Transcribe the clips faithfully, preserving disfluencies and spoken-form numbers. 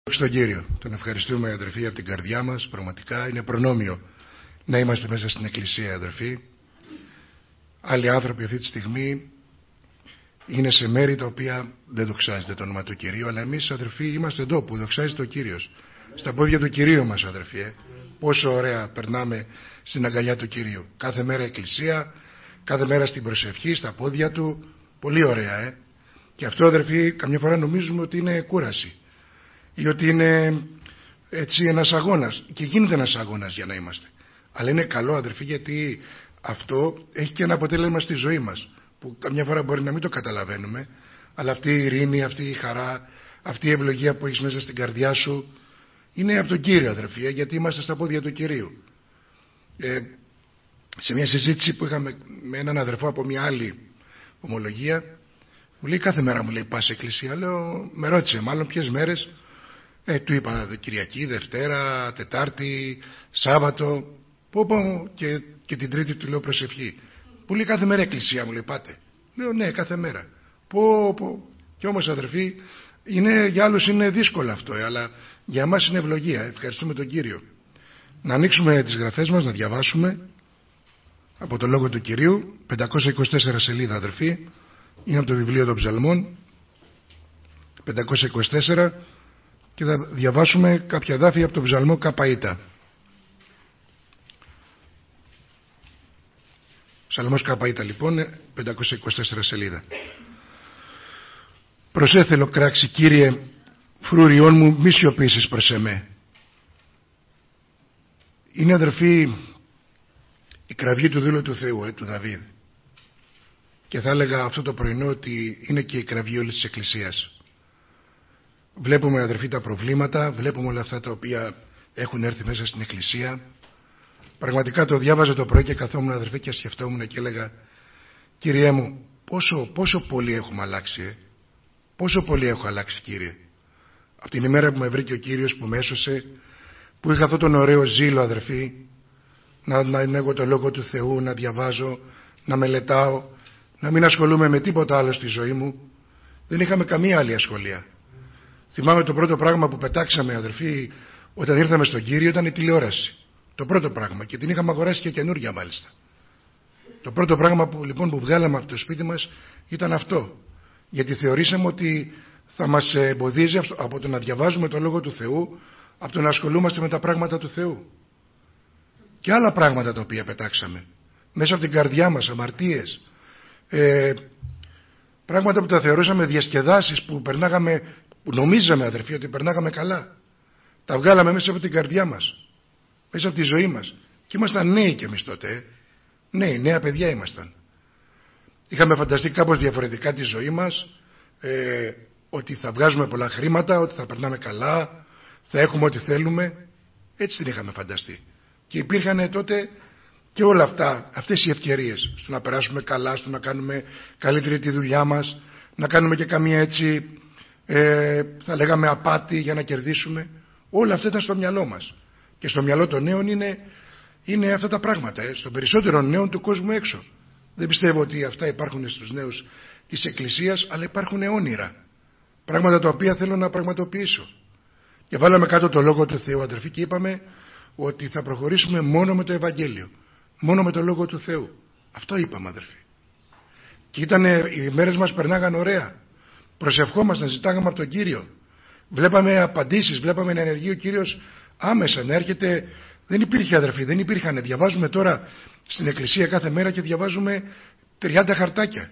Στον Κύριο. Τον ευχαριστούμε, αδερφοί, από την καρδιά μας. Πραγματικά είναι προνόμιο να είμαστε μέσα στην Εκκλησία, αδερφοί. Άλλοι άνθρωποι αυτή τη στιγμή είναι σε μέρη τα οποία δεν δοξάζεται το όνομα του Κυρίου, αλλά εμείς, αδερφοί, είμαστε εδώ που δοξάζεται ο Κύριος. Στα πόδια του Κυρίου μας, αδερφοί. Ε. Πόσο ωραία περνάμε στην αγκαλιά του Κυρίου. Κάθε μέρα Εκκλησία, κάθε μέρα στην προσευχή, στα πόδια του. Πολύ ωραία, ε. Και αυτό, αδερφοί, καμιά φορά νομίζουμε ότι είναι κούραση. Ή ότι είναι έτσι ένας αγώνας, και γίνεται ένας αγώνας για να είμαστε, αλλά είναι καλό, αδερφοί, γιατί αυτό έχει και ένα αποτέλεσμα στη ζωή μας που καμιά φορά μπορεί να μην το καταλαβαίνουμε, αλλά αυτή η ειρήνη, αυτή η χαρά, αυτή η ευλογία που έχεις μέσα στην καρδιά σου είναι από τον Κύριο, αδερφοί, γιατί είμαστε στα πόδια του Κυρίου. ε, σε μια συζήτηση που είχαμε με έναν αδερφό από μια άλλη ομολογία, μου λέει κάθε μέρα, μου λέει, πας εκκλησία? Λέω, με ρώτησε μάλλον ποιες μέρες. Ε, του είπα Κυριακή, Δευτέρα, Τετάρτη, Σάββατο, πω, πω, και, και την Τρίτη του λέω προσευχή. Που λέει κάθε μέρα εκκλησία, μου λέει, πάτε? Λέω ναι, κάθε μέρα. Πω, πω. Και όμως, αδερφοί, είναι, για άλλους είναι δύσκολο αυτό, ε, αλλά για εμάς είναι ευλογία. Ευχαριστούμε τον Κύριο. Να ανοίξουμε τις γραφές μας, να διαβάσουμε από το Λόγο του Κυρίου, πεντακόσια είκοσι τέσσερα σελίδα, αδερφοί. Είναι από το βιβλίο των Ψαλμών, πεντακόσια είκοσι τέσσερα. Και θα διαβάσουμε κάποια δάφια από τον Ψαλμό Καπαΐτα. Ψαλμός Καπαΐτα, λοιπόν, πεντακόσια είκοσι τέσσερα σελίδα. Προσέθελο κράξει, Κύριε, φρούριόν μου, μη σιωπήσεις προς εμέ. Είναι, αδερφοί, η κραυγή του δούλου του Θεού, ε, του Δαβίδ. Και θα έλεγα αυτό το πρωινό ότι είναι και η κραυγή όλης της Εκκλησίας. Βλέπουμε, αδερφοί, τα προβλήματα, βλέπουμε όλα αυτά τα οποία έχουν έρθει μέσα στην Εκκλησία. Πραγματικά το διάβαζα το πρωί και καθόμουν, αδερφοί, και σκεφτόμουν και έλεγα, Κύριέ μου, πόσο, πόσο πολύ έχουμε αλλάξει, ε? πόσο πολύ έχω αλλάξει, Κύριε. Από την ημέρα που με βρήκε ο Κύριος, που με έσωσε, που είχα αυτόν τον ωραίο ζήλο, αδερφοί, να, να ενέγω το Λόγο του Θεού, να διαβάζω, να μελετάω, να μην ασχολούμαι με τίποτα άλλο στη ζωή μου. Δεν είχαμε καμία άλλη ασχολία. Θυμάμαι το πρώτο πράγμα που πετάξαμε, αδερφοί, όταν ήρθαμε στον Κύριο, ήταν η τηλεόραση. Το πρώτο πράγμα, και την είχαμε αγοράσει και καινούργια μάλιστα. Το πρώτο πράγμα που, λοιπόν, που βγάλαμε από το σπίτι μας ήταν αυτό. Γιατί θεωρήσαμε ότι θα μας εμποδίζει από το να διαβάζουμε το Λόγο του Θεού, από το να ασχολούμαστε με τα πράγματα του Θεού. Και άλλα πράγματα τα οποία πετάξαμε μέσα από την καρδιά μας, αμαρτίες, ε, πράγματα που τα θεωρούσαμε διασκεδάσεις, που περνάγαμε, που νομίζαμε, αδερφοί, ότι περνάγαμε καλά. Τα βγάλαμε μέσα από την καρδιά μας, μέσα από τη ζωή μας. Και ήμασταν νέοι κι εμείς τότε, ε. νέοι, νέα παιδιά ήμασταν. Είχαμε φανταστεί κάπως διαφορετικά τη ζωή μας, ε, ότι θα βγάζουμε πολλά χρήματα, ότι θα περνάμε καλά, θα έχουμε ό,τι θέλουμε. Έτσι την είχαμε φανταστεί. Και υπήρχαν τότε και όλα αυτά, αυτές οι ευκαιρίες, στο να περάσουμε καλά, στο να κάνουμε καλύτερη τη δουλειά μας, να κάνουμε και καμία έτσι, ε, θα λέγαμε, απάτη για να κερδίσουμε. Όλα αυτά ήταν στο μυαλό μας. Και στο μυαλό των νέων είναι, είναι αυτά τα πράγματα, ε, στον περισσότερο νέων του κόσμου έξω. Δεν πιστεύω ότι αυτά υπάρχουν στους νέους της Εκκλησίας, αλλά υπάρχουν όνειρα. Πράγματα τα οποία θέλω να πραγματοποιήσω. Και βάλαμε κάτω το Λόγο του Θεού, αδερφοί, και είπαμε ότι θα προχωρήσουμε μόνο με το Ευαγγέλιο. Μόνο με το Λόγο του Θεού. Αυτό είπαμε, αδερφοί. Και ήταν, οι μέρες μας περνάγαν ωραία. Προσευχόμασταν, ζητάγαμε από τον Κύριο. Βλέπαμε απαντήσεις, βλέπαμε να ενεργεί ο Κύριος άμεσα, να έρχεται. Δεν υπήρχε, αδερφοί, δεν υπήρχαν. Διαβάζουμε τώρα στην Εκκλησία κάθε μέρα και διαβάζουμε τριάντα χαρτάκια.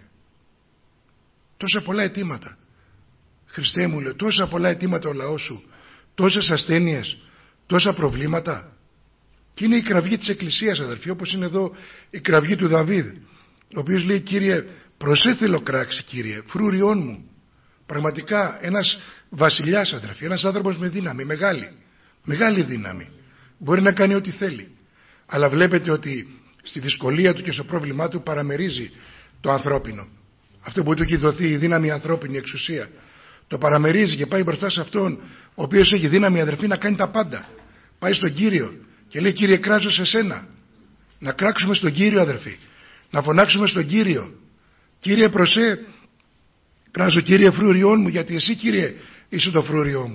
Τόσα πολλά αιτήματα. Χριστέ μου, λέω, τόσα πολλά αιτήματα ο λαός σου. Τόσες ασθένειες, τόσα προβλήματα. Και είναι η κραυγή της Εκκλησίας, αδερφοί, όπως είναι εδώ η κραυγή του Δαβίδ, ο οποίος λέει, Κύριε, προσέθελο κράξει, Κύριε, φρούριόν μου. Πραγματικά ένας βασιλιάς, αδερφοί, ένας άνθρωπος με δύναμη, μεγάλη, μεγάλη δύναμη. Μπορεί να κάνει ό,τι θέλει. Αλλά βλέπετε ότι στη δυσκολία του και στο πρόβλημά του παραμερίζει το ανθρώπινο. Αυτό που του έχει δοθεί η δύναμη ανθρώπινη, η εξουσία. Το παραμερίζει και πάει μπροστά σε αυτόν, ο οποίος έχει δύναμη, αδερφοί, να κάνει τα πάντα. Πάει στον Κύριο και λέει, Κύριε, κράζω σε σένα. Να κράξουμε στον Κύριο, αδερφοί. Να φωνάξουμε στον Κύριο. Κύριε, προσέ, κράζω, Κύριε, φρούριόν μου, γιατί εσύ, Κύριε, είσαι το φρούριό μου.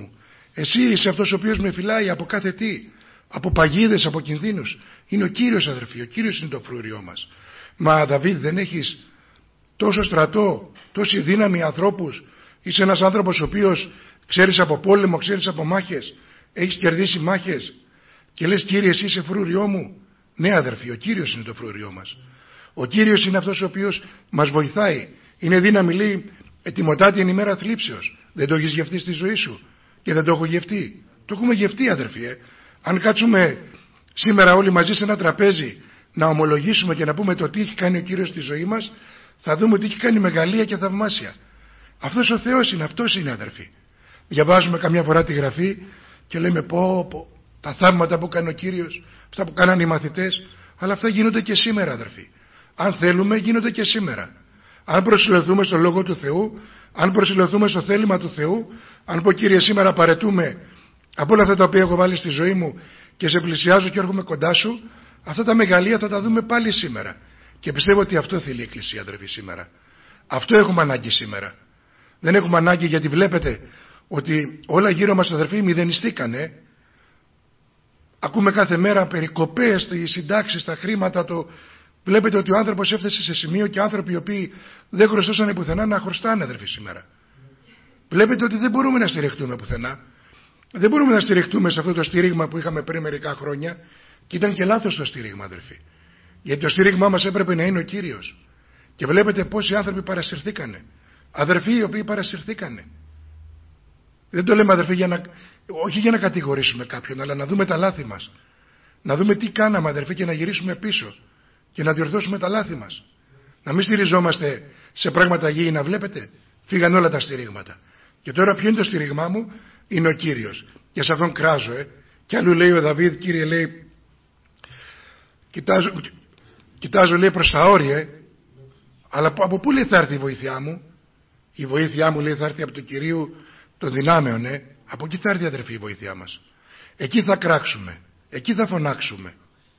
Εσύ είσαι αυτός ο οποίος με φυλάει από κάθε τι, από παγίδες, από κινδύνους. Είναι ο Κύριος, αδερφοί, ο Κύριος είναι το φρούριό μας. Μα Δαβίδ, δεν έχεις τόσο στρατό, τόση δύναμη ανθρώπους? Είσαι ένας άνθρωπος ο οποίος ξέρεις από πόλεμο, ξέρεις από μάχες, έχεις κερδίσει μάχες και λες, Κύριε, εσύ είσαι φρούριό μου? Ναι, αδερφοί, ο Κύριος είναι το φρούριό μας. Ο Κύριος είναι αυτός ο οποίος μας βοηθάει. Είναι δύναμη, λέει, ετοιμοτάτη εν ημέρα θλίψεως. Δεν το έχεις γευτεί στη ζωή σου? Και δεν το έχω γευτεί? Το έχουμε γευτεί, αδερφοί. Ε. Αν κάτσουμε σήμερα όλοι μαζί σε ένα τραπέζι να ομολογήσουμε και να πούμε το τι έχει κάνει ο Κύριος στη ζωή μας, θα δούμε ότι έχει κάνει μεγαλεία και θαυμάσια. Αυτός ο Θεός είναι, αυτός είναι, αδερφοί. Διαβάζουμε καμιά φορά τη Γραφή και λέμε πω, πω τα θαύματα που κάνει ο Κύριος, αυτά που κάνανε οι μαθητές, αλλά αυτά γίνονται και σήμερα, αδερφοί. Αν θέλουμε, γίνονται και σήμερα. Αν προσιλωθούμε στο Λόγο του Θεού, αν προσιλωθούμε στο θέλημα του Θεού, αν πω, Κύριε, σήμερα παρετούμε από όλα αυτά τα οποία έχω βάλει στη ζωή μου και σε πλησιάζω και έρχομαι κοντά σου, αυτά τα μεγαλεία θα τα δούμε πάλι σήμερα. Και πιστεύω ότι αυτό θέλει η Εκκλησία, αδερφοί, σήμερα. Αυτό έχουμε ανάγκη σήμερα. Δεν έχουμε ανάγκη, γιατί βλέπετε ότι όλα γύρω μας, αδερφοί, μηδενιστήκανε. Ακούμε κάθε μέρα περικοπές στις συντάξεις, στα χρήματα. Το... Βλέπετε ότι ο άνθρωπος έφτασε σε σημείο, και άνθρωποι οι οποίοι δεν χρωστούσαν πουθενά να χρωστάνε, αδερφοί, σήμερα. Βλέπετε ότι δεν μπορούμε να στηριχτούμε πουθενά. Δεν μπορούμε να στηριχτούμε σε αυτό το στήριγμα που είχαμε πριν μερικά χρόνια, και ήταν και λάθος το στήριγμα, αδερφοί. Γιατί το στήριγμά μας έπρεπε να είναι ο Κύριος. Και βλέπετε πόσοι άνθρωποι παρασυρθήκανε. Αδερφοί οι οποίοι παρασυρθήκανε. Δεν το λέμε, αδερφοί, για να... όχι για να κατηγορήσουμε κάποιον, αλλά να δούμε τα λάθη μας. Να δούμε τι κάναμε, αδερφοί, και να γυρίσουμε πίσω και να διορθώσουμε τα λάθη μας. Να μην στηριζόμαστε σε πράγματα γήινα. Βλέπετε, φύγαν όλα τα στηρίγματα. Και τώρα ποιο είναι το στηρίγμά μου? Είναι ο Κύριος. Και σε αυτόν κράζω. Ε. Και αλλού λέει ο Δαβίδ, Κύριε, λέει, κοιτάζω, κοιτάζω λέει προς τα όρια, ε. αλλά από πού, λέει, θα έρθει η βοήθειά μου? Η βοήθειά μου, λέει, θα έρθει από το Κυρίου των δυνάμεων. Ε. Από εκεί θα έρθει, αδερφοί, η βοήθειά μας. Εκεί θα κράξουμε, εκεί θα φωνάξουμε.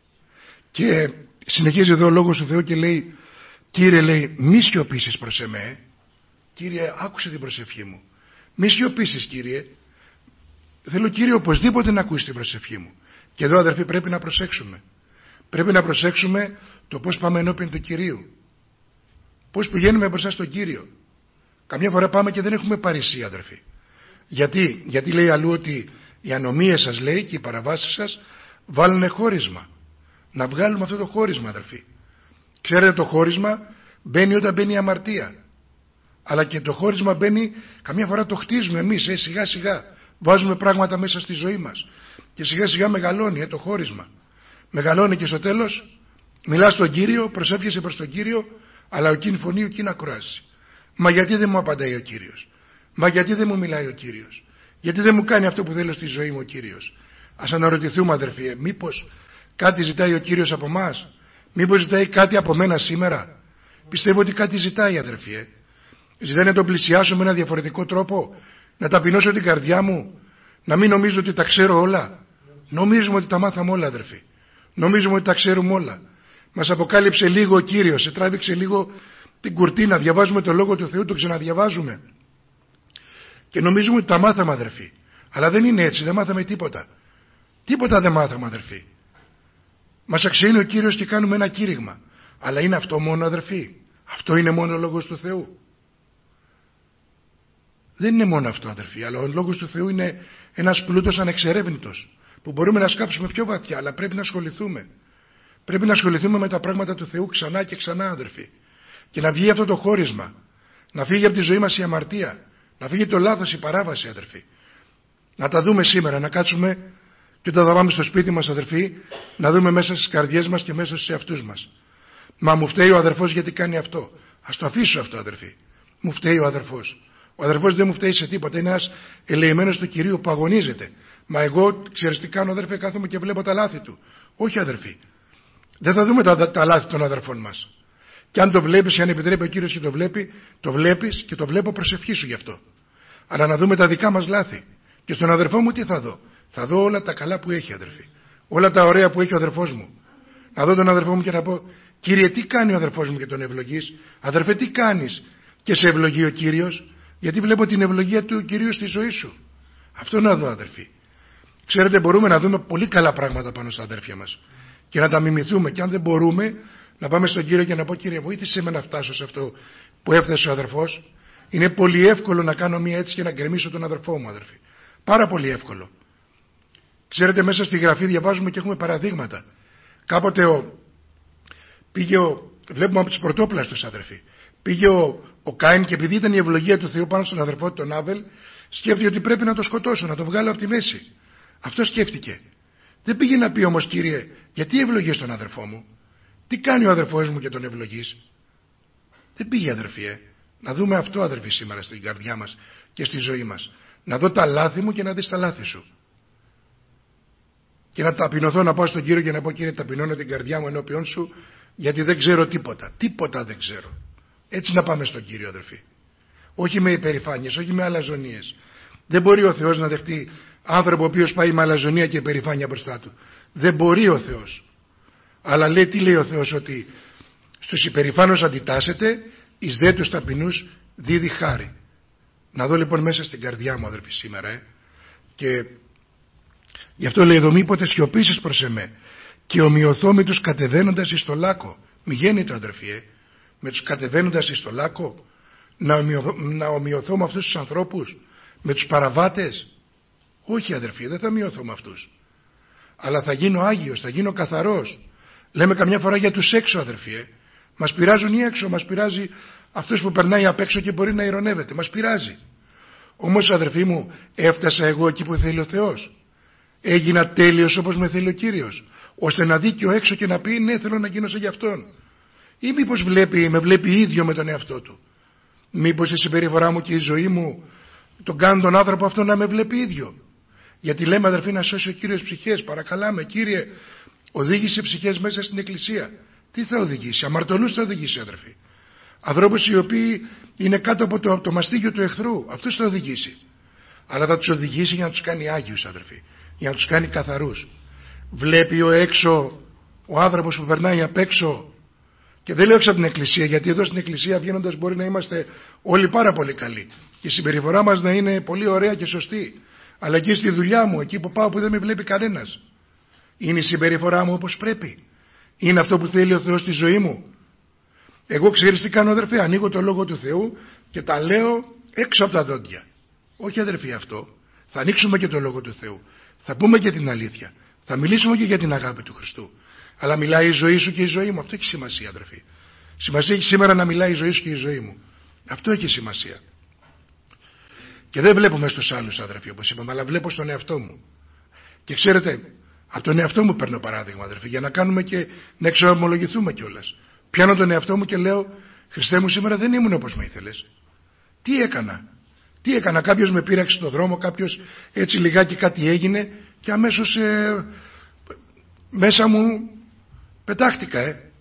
Και συνεχίζει εδώ ο Λόγος του Θεού και λέει, Κύριε, λέει, μη σιωπήσεις προς εμέ. Κύριε, άκουσε την προσευχή μου. Μη σιωπήσεις, Κύριε. Θέλω, Κύριε, οπωσδήποτε να ακούσει την προσευχή μου. Και εδώ, αδερφοί, πρέπει να προσέξουμε. Πρέπει να προσέξουμε το πώς πάμε ενώπιον του Κυρίου. Πώς πηγαίνουμε μπροστά στον Κύριο. Καμιά φορά πάμε και δεν έχουμε παρησία, αδερφοί. Γιατί, Γιατί λέει αλλού ότι οι ανομίες σας, λέει, και οι παραβάσεις σας βάλουν χώρισμα. Να βγάλουμε αυτό το χώρισμα, αδερφοί. Ξέρετε, το χώρισμα μπαίνει όταν μπαίνει η αμαρτία. Αλλά και το χώρισμα μπαίνει, καμιά φορά το χτίζουμε εμείς, ε, σιγά σιγά. Βάζουμε πράγματα μέσα στη ζωή μας. Και σιγά σιγά μεγαλώνει ε, το χώρισμα. Μεγαλώνει και στο τέλος μιλάς στον Κύριο, προσεύχεσαι προς τον Κύριο, αλλά ο εκείνη φωνή, ο εκείνη ακροάζει. Μα γιατί δεν μου απαντάει ο Κύριος? Μα γιατί δεν μου μιλάει ο Κύριος? Γιατί δεν μου κάνει αυτό που θέλω στη ζωή μου ο Κύριος? Ας αναρωτηθούμε, αδερφοί, ε, μήπως κάτι ζητάει ο Κύριος από μας? Μήπως ζητάει κάτι από μένα σήμερα? Πιστεύω ότι κάτι ζητάει, αδερφοί. Ε. Ζητάει να τον πλησιάσω με ένα διαφορετικό τρόπο, να ταπεινώσω την καρδιά μου, να μην νομίζω ότι τα ξέρω όλα. Νομίζουμε ότι τα μάθαμε όλα, αδερφοί. Νομίζουμε ότι τα ξέρουμε όλα. Μας αποκάλυψε λίγο ο Κύριος, σε τράβηξε λίγο την κουρτίνα, διαβάζουμε το Λόγο του Θεού, το ξαναδιαβάζουμε. Και νομίζουμε ότι τα μάθαμε, αδερφοί. Αλλά δεν είναι έτσι, δεν μάθαμε τίποτα. Τίποτα δεν μάθαμε, αδερφοί. Μας αξιώνει ο Κύριος και κάνουμε ένα κήρυγμα. Αλλά είναι αυτό μόνο, αδερφοί? Αυτό είναι μόνο ο Λόγος του Θεού? Δεν είναι μόνο αυτό, αδερφοί, αλλά ο Λόγος του Θεού είναι ένας πλούτος ανεξερεύνητος που μπορούμε να σκάψουμε πιο βαθιά, αλλά πρέπει να ασχοληθούμε. Πρέπει να ασχοληθούμε με τα πράγματα του Θεού ξανά και ξανά, αδερφοί. Και να βγει αυτό το χώρισμα. Να φύγει από τη ζωή μας η αμαρτία. Να φύγει το λάθος, η παράβαση, αδερφοί. Να τα δούμε σήμερα, να κάτσουμε και όταν θα πάμε στο σπίτι μας, αδερφοί, να δούμε μέσα στις καρδιές μας και μέσα στους εαυτούς μας. Μα μου φταίει ο αδερφός γιατί κάνει αυτό. Ας το αφήσω αυτό, αδερφοί. Μου φταίει ο αδερφός. Ο αδερφός δεν μου φταίει σε τίποτα. Είναι ένας ελεημένος του Κυρίου που αγωνίζεται. Μα εγώ, ξέρεις τι κάνω, αδερφέ? Κάθομαι και βλέπω τα λάθη του. Όχι, αδερφοί. Δεν θα δούμε τα, τα λάθη των αδερφών μας. Και αν το βλέπεις, και αν επιτρέπει ο Κύριος και το βλέπει, το βλέπεις και το βλέπω, προσευχή σου γι' αυτό. Αλλά να δούμε τα δικά μας λάθη. Και στον αδερφό μου τι θα δω? Θα δω όλα τα καλά που έχει, αδερφοί. Όλα τα ωραία που έχει ο αδερφός μου. Να δω τον αδερφό μου και να πω, Κύριε, τι κάνει ο αδερφός μου και τον ευλογείς? Αδερφέ, τι κάνεις και σε ευλογεί ο Κύριος? Γιατί βλέπω την ευλογία του Κυρίου στη ζωή σου. Αυτό να δω, αδερφοί. Ξέρετε, μπορούμε να δούμε πολύ καλά πράγματα πάνω στα αδέρφια μας και να τα μιμηθούμε, και αν δεν μπορούμε να πάμε στον Κύριο και να πω: Κύριε, βοήθησε με να φτάσω σε αυτό που έφτασε ο αδερφός. Είναι πολύ εύκολο να κάνω μία έτσι και να γκρεμίσω τον αδερφό μου, αδερφοί. Πάρα πολύ εύκολο. Ξέρετε, μέσα στη Γραφή διαβάζουμε και έχουμε παραδείγματα. Κάποτε ο, πήγε ο, βλέπουμε από τις πρωτόπλαστους, αδερφοί, πήγε ο, ο Κάιν, και επειδή ήταν η ευλογία του Θεού πάνω στον αδερφό του τον Άβελ, σκέφτηκε ότι πρέπει να το σκοτώσω, να το βγάλω από τη μέση. Αυτό σκέφτηκε. Δεν πήγε να πει όμως: Κύριε, γιατί ευλογείς τον αδερφό μου? Τι κάνει ο αδερφός μου και τον ευλογείς? Δεν πήγε, αδερφοί. Ε. Να δούμε αυτό, αδερφοί, σήμερα στην καρδιά μας και στη ζωή μας. Να δω τα λάθη μου και να δεις τα λάθη σου. Και να ταπεινωθώ, να πάω στον Κύριο και να πω: Κύριε, ταπεινώνω την καρδιά μου ενώπιον σου, γιατί δεν ξέρω τίποτα. Τίποτα δεν ξέρω. Έτσι να πάμε στον Κύριο, αδερφοί. Όχι με υπερηφάνειες, όχι με αλαζονίες. Δεν μπορεί ο Θεός να δεχτεί άνθρωπο ο οποίος πάει με αλαζονία και υπερηφάνεια μπροστά του. Δεν μπορεί ο Θεός. Αλλά λέει, τι λέει ο Θεός? Ότι στους υπερηφάνους αντιτάσσεται, εις δε τους ταπεινούς δίδει χάρη. Να δω λοιπόν μέσα στην καρδιά μου, αδερφοί, σήμερα. Ε. Και γι' αυτό λέει εδώ: μήποτε σιωπήσεις προς εμέ και ομοιωθώ με τους κατεβαίνοντας εις το λάκκο. Μη γέννητο, αδερφοί, ε. με τους κατεβαίνοντας εις το λάκκο. Να, ομοιω, να ομοιωθώ με αυτούς τους ανθρώπους, με τους παραβάτες? Όχι, αδερφοί, δεν θα μειωθώ με αυτούς. Αλλά θα γίνω Άγιος, θα γίνω καθαρός. Λέμε καμιά φορά για τους έξω, αδερφοί. Ε. Μας πειράζουν οι έξω, μας πειράζει αυτός που περνάει απ' έξω και μπορεί να ειρωνεύεται. Μας πειράζει. Όμως, αδερφοί μου, έφτασα εγώ εκεί που θέλει ο Θεός. Έγινα τέλειος όπως με θέλει ο Κύριος, ώστε να δει και ο έξω και να πει: ναι, θέλω να γίνω σαν γι' αυτόν. Ή μήπως βλέπει, με βλέπει ίδιο με τον εαυτό του? Μήπως η συμπεριφορά μου και η ζωή μου τον κάνουν τον άνθρωπο αυτό να με βλέπει ίδιο? Γιατί λέμε, αδερφοί, να σώσει ο Κύριος ψυχές. Παρακαλάμε, Κύριε, οδήγησε ψυχές μέσα στην εκκλησία. Τι θα οδηγήσει? Αμαρτωλούς θα οδηγήσει, αδερφοί. Ανθρώπους οι οποίοι είναι κάτω από το, το μαστίγιο του εχθρού. Αυτούς θα οδηγήσει. Αλλά θα τους οδηγήσει για να τους κάνει Άγιους, αδερφοί. Για να τους κάνει καθαρούς. Βλέπει ο έξω, ο άνθρωπος που περνάει απ' έξω. Και δεν λέω έξω από την εκκλησία, γιατί εδώ στην εκκλησία βγαίνοντας μπορεί να είμαστε όλοι πάρα πολύ καλοί. Και η συμπεριφορά μας να είναι πολύ ωραία και σωστή. Αλλά εκεί στη δουλειά μου, εκεί που πάω που δεν με βλέπει κανένας, είναι η συμπεριφορά μου όπως πρέπει? Είναι αυτό που θέλει ο Θεός στη ζωή μου? Εγώ, ξέρεις τι κάνω, αδερφοί? Ανοίγω το Λόγο του Θεού και τα λέω έξω από τα δόντια. Όχι, αδερφοί, αυτό. Θα ανοίξουμε και το Λόγο του Θεού. Θα πούμε και την αλήθεια. Θα μιλήσουμε και για την αγάπη του Χριστού. Αλλά μιλάει η ζωή σου και η ζωή μου. Αυτό έχει σημασία, αδερφοί. Σημασία έχει σήμερα να μιλάει η ζωή σου και η ζωή μου. Αυτό έχει σημασία. Και δεν βλέπουμε στους άλλους, αδερφοί, όπως είπαμε, αλλά βλέπω στον εαυτό μου. Και ξέρετε, από τον εαυτό μου παίρνω παράδειγμα, αδερφοί, για να κάνουμε και να εξομολογηθούμε κιόλας. Πιάνω τον εαυτό μου και λέω: Χριστέ μου, σήμερα δεν ήμουν όπως με ήθελες. Τι έκανα? Τι έκανα? Κάποιος με πήραξε στον δρόμο, κάποιος έτσι λιγάκι κάτι έγινε και αμέσως ε, μέσα μου πετάχτηκα. Ε.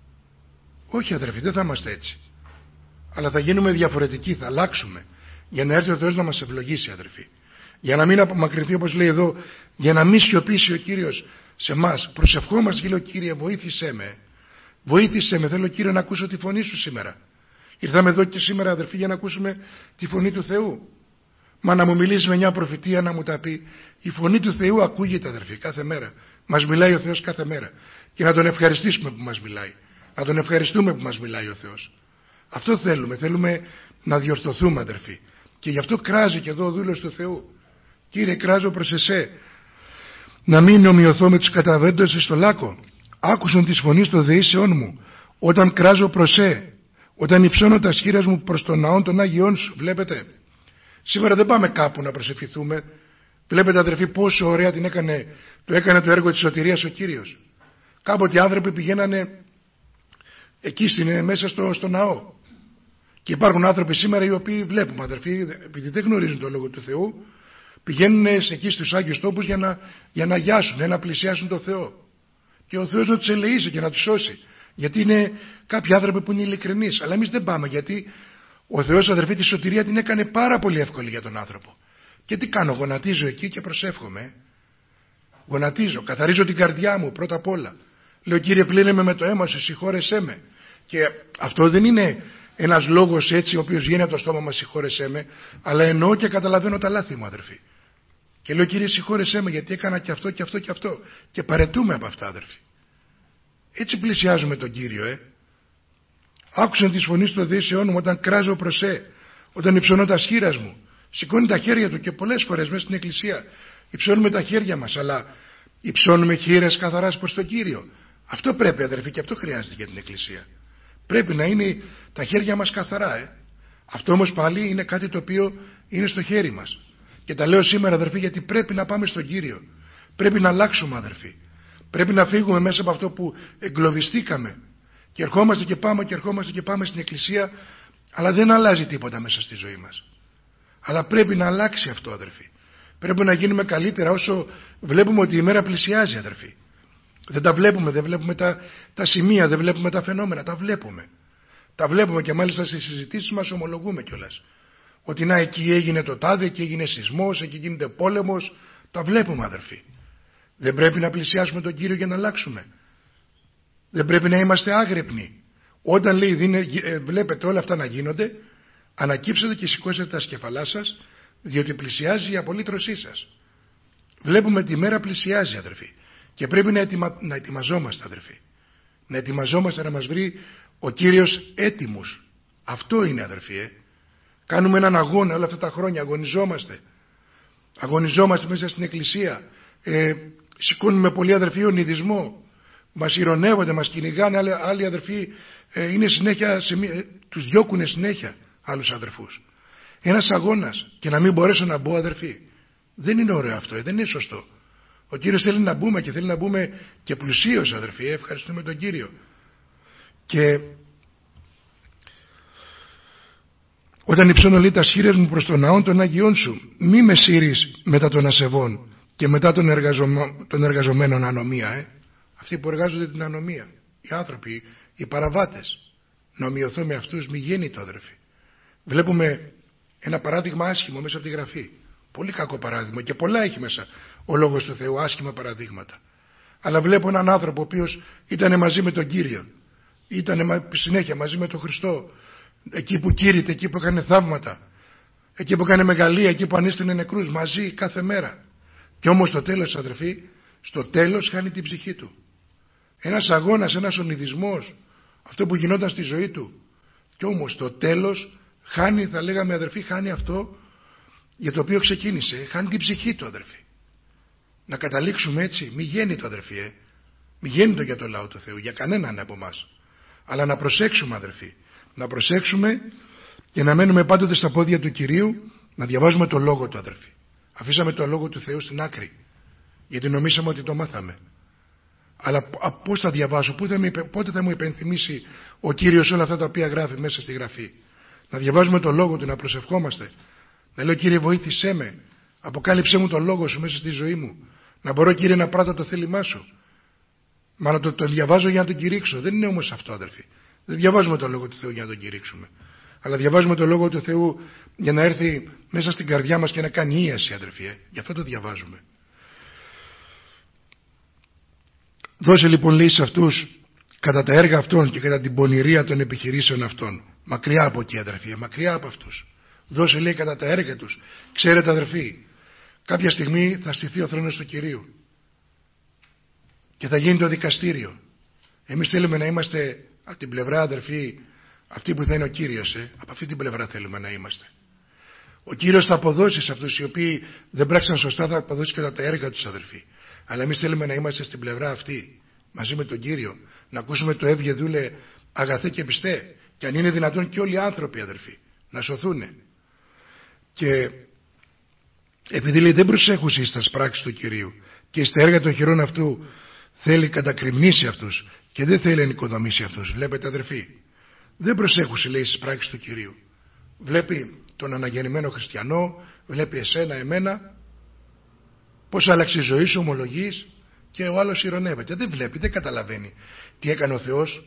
Όχι, αδερφοί, δεν θα είμαστε έτσι. Αλλά θα γίνουμε διαφορετικοί, θα αλλάξουμε. Για να έρθει ο Θεός να μας ευλογήσει, αδερφοί. Για να μην απομακρυνθεί, όπως λέει εδώ, για να μην σιωπήσει ο Κύριος σε εμάς. Προσευχόμαστε και λέω: Κύριε, βοήθησέ με. Βοήθησέ με. Θέλω, Κύριε, να ακούσω τη φωνή σου σήμερα. Ήρθαμε εδώ και σήμερα, αδερφοί, για να ακούσουμε τη φωνή του Θεού. Μα να μου μιλήσει με μια προφητεία, να μου τα πει. Η φωνή του Θεού ακούγεται, αδερφοί, κάθε μέρα. Μας μιλάει ο Θεός κάθε μέρα. Και να τον ευχαριστήσουμε που μας μιλάει. Να τον ευχαριστούμε που μας μιλάει ο Θεός. Αυτό θέλουμε. Θέλουμε να διορθωθούμε, αδερφοί. Και γι' αυτό κράζει και εδώ ο δούλος του Θεού. Κύριε, κράζω προς εσέ, να μην ομοιωθώ με τους καταβαίνοντες στο λάκκο. Άκουσον τις φωνής των δεήσεών μου, όταν κράζω προς εσέ, όταν υψώνω τα σχήρας μου προς τον ναό των Άγιών σου. Βλέπετε, σήμερα δεν πάμε κάπου να προσευχηθούμε. Βλέπετε, αδερφοί, πόσο ωραία την έκανε, το έκανε το έργο της σωτηρίας ο Κύριος. Κάποτε οι άνθρωποι πηγαίνανε εκεί στην, μέσα στο, στο ναό. Και υπάρχουν άνθρωποι σήμερα οι οποίοι βλέπουμε, αδερφοί, επειδή δεν γνωρίζουν το Λόγο του Θεού, πηγαίνουν εκεί στους Άγιους τόπους για να, για να γιάσουν, να πλησιάσουν τον Θεό. Και ο Θεός να τους ελεήσει και να τους σώσει. Γιατί είναι κάποιοι άνθρωποι που είναι ειλικρινείς. Αλλά εμείς δεν πάμε, γιατί ο Θεός, αδερφοί, τη σωτηρία την έκανε πάρα πολύ εύκολη για τον άνθρωπο. Και τι κάνω? Γονατίζω εκεί και προσεύχομαι. Γονατίζω, καθαρίζω την καρδιά μου πρώτα απ' όλα. Λέω: Κύριε, πλύνε με με το αίμα σου, συγχώρεσέ με. Και αυτό δεν είναι ένας λόγος έτσι ο οποίος βγαίνει από το στόμα μας, συγχώρεσέ με, αλλά εννοώ και καταλαβαίνω τα λάθη μου, αδερφοί. Και λέω Κύριε συγχώρεσέ με γιατί έκανα και αυτό και αυτό και αυτό. Και παρετούμε από αυτά αδερφοί. Έτσι πλησιάζουμε τον Κύριο ε. Άκουσαν τη φωνή του Οδύσσεών μου όταν κράζω προσέ, όταν υψώνω τα σχήρας μου. Σηκώνει τα χέρια του και πολλές φορές μέσα στην εκκλησία υψώνουμε τα χέρια μας, αλλά υψώνουμε χείρες καθαράς προς τον Κύριο. Αυτό πρέπει αδερφοί και αυτό χρειάζεται για την εκκλησία. Πρέπει να είναι τα χέρια μας καθαρά ε. Αυτό όμως πάλι είναι κάτι το οποίο είναι στο χέρι μας. Και τα λέω σήμερα αδερφοί γιατί πρέπει να πάμε στον Κύριο. Πρέπει να αλλάξουμε αδερφοί. Πρέπει να φύγουμε μέσα από αυτό που εγκλωβιστήκαμε. Και ερχόμαστε και πάμε και ερχόμαστε και πάμε στην εκκλησία, αλλά δεν αλλάζει τίποτα μέσα στη ζωή μας. Αλλά πρέπει να αλλάξει αυτό αδερφοί. Πρέπει να γίνουμε καλύτερα όσο βλέπουμε ότι η μέρα πλησιάζει αδερφοί. Δεν τα βλέπουμε, δεν βλέπουμε τα, τα σημεία, δεν βλέπουμε τα φαινόμενα, τα βλέπουμε. Τα βλέπουμε και μάλιστα στις συζητήσεις μας ομολογούμε κιόλας. Ότι να εκεί έγινε το τάδε, εκεί έγινε σεισμός, εκεί γίνεται πόλεμος. Τα βλέπουμε αδερφοί. Δεν πρέπει να πλησιάσουμε τον Κύριο για να αλλάξουμε. Δεν πρέπει να είμαστε άγρυπνοι. Όταν λέει δίνε, ε, βλέπετε όλα αυτά να γίνονται, ανακύψετε και σηκώσετε τα σκεφαλά σας, διότι πλησιάζει η απολύτρωσή σας. Βλέπουμε τη μέρα πλησιάζει αδερφοί. Και πρέπει να, ετοιμα, να ετοιμαζόμαστε αδερφοί. Να ετοιμαζόμαστε να μας βρει ο Κύριος έτοιμος. Αυτό είναι αδερφοί. Ε. Κάνουμε έναν αγώνα όλα αυτά τα χρόνια. Αγωνιζόμαστε. Αγωνιζόμαστε μέσα στην εκκλησία. Ε, σηκώνουμε πολλοί αδερφοί ονειδισμό. Μας ηρωνεύονται, μας κυνηγάνε. Άλλοι, άλλοι αδερφοί ε, είναι συνέχεια, σε, ε, τους διώκουνε συνέχεια άλλους αδερφούς. Ένας αγώνας και να μην μπορέσω να μπω αδερφοί. Δεν είναι ωραίο αυτό. Ε, δεν είναι σωστό. Ο Κύριος θέλει να μπούμε και θέλει να μπούμε και πλουσίως αδερφοί. Ε, ευχαριστούμε τον Κύριο. Και όταν υψώνω λέει τα σχήρες μου προς τον ναόν των Αγιών σου, μη με σύρεις μετά των ασεβών και μετά των, εργαζομ... των εργαζομένων ανομία. Ε. Αυτοί που εργάζονται την ανομία, οι άνθρωποι, οι παραβάτες. Να ομοιωθώ με αυτούς, μη γίνει το αδερφοί. Βλέπουμε ένα παράδειγμα άσχημο μέσα από τη Γραφή. Πολύ κακό παράδειγμα και πολλά έχει μέσα ο Λόγος του Θεού, άσχημα παραδείγματα. Αλλά βλέπω έναν άνθρωπο ο οποίος ήταν μαζί με τον Κύριο, ήταν συνέχεια μαζί με τον Χριστό, εκεί που κήρυτε, εκεί που έκανε θαύματα, εκεί που έκανε μεγαλεία, εκεί που ανέστηνε νεκρούς, μαζί κάθε μέρα. Και όμως στο τέλος αδερφοί, στο τέλος χάνει την ψυχή του. Ένας αγώνας, ένας ονειδισμός, αυτό που γινόταν στη ζωή του. Και όμως στο τέλος χάνει, θα λέγαμε αδερφοί, χάνει αυτό για το οποίο ξεκίνησε, χάνει την ψυχή του αδερφοί. Να καταλήξουμε έτσι, μη γίνει το αδερφοί, ε. μη γίνει το για το λαό του Θεού, για κανέναν από εμάς. Αλλά να προσέξουμε αδερφοί, να προσέξουμε και να μένουμε πάντοτε στα πόδια του Κυρίου, να διαβάζουμε το Λόγο του αδερφοί. Αφήσαμε το Λόγο του Θεού στην άκρη, γιατί νομίσαμε ότι το μάθαμε. Αλλά πώς θα διαβάσω, πότε θα μου υπενθυμίσει ο Κύριος όλα αυτά τα οποία γράφει μέσα στη Γραφή. Να διαβάζουμε το Λόγο του, να προσευχόμαστε. Να λέω Κύριε βοήθησέ με, αποκάλυψέ μου το Λόγο σου μέσα στη ζωή μου. Να μπορώ Κύριε να πράττω το θέλημά σου. Μα να το, το διαβάζω για να τον κηρύξω. Δεν είναι όμως αυτό αδερφοί. Δεν διαβάζουμε το Λόγο του Θεού για να τον κηρύξουμε. Αλλά διαβάζουμε το Λόγο του Θεού για να έρθει μέσα στην καρδιά μας και να κάνει ίαση αδερφοί. Ε. Γι' αυτό το διαβάζουμε. Δώσε λοιπόν λέει σε αυτούς κατά τα έργα αυτών και κατά την πονηρία των επιχειρήσεων αυτών. Μακριά από εκεί αδερφοί, μακριά από αυτούς. Δώσε λέει κατά τα έργα τους. Ξέρετε αδερφοί, κάποια στιγμή θα στηθεί ο θρόνος του Κυρίου και θα γίνει το δικαστήριο. Εμείς θέλουμε να είμαστε από την πλευρά αδερφοί αυτή που θα είναι ο Κύριος, ε? από αυτή την πλευρά θέλουμε να είμαστε. Ο Κύριος θα αποδώσει σε αυτούς οι οποίοι δεν πράξαν σωστά, θα αποδώσει κατά τα έργα τους αδερφοί. Αλλά εμείς θέλουμε να είμαστε στην πλευρά αυτή μαζί με τον Κύριο, να ακούσουμε το έβγε δούλε αγαθέ και πιστέ, και αν είναι δυνατόν και όλοι οι άνθρωποι αδερφοί να σωθούνε. Και επειδή λέει δεν προσέχουν στα πράξεις του Κυρίου και στα έργα των χειρών αυτού θέλει κατακριμνήσει αυτούς και δεν θέλει να οικοδομήσει αυτούς. Βλέπετε αδερφοί, δεν προσέχουν λέει στις πράξεις του Κυρίου. Βλέπει τον αναγεννημένο χριστιανό, βλέπει εσένα, εμένα, πώς άλλαξε η ζωή σου, ομολογείς, και ο άλλος ειρωνεύεται. Δεν βλέπει, δεν καταλαβαίνει τι έκανε ο Θεός.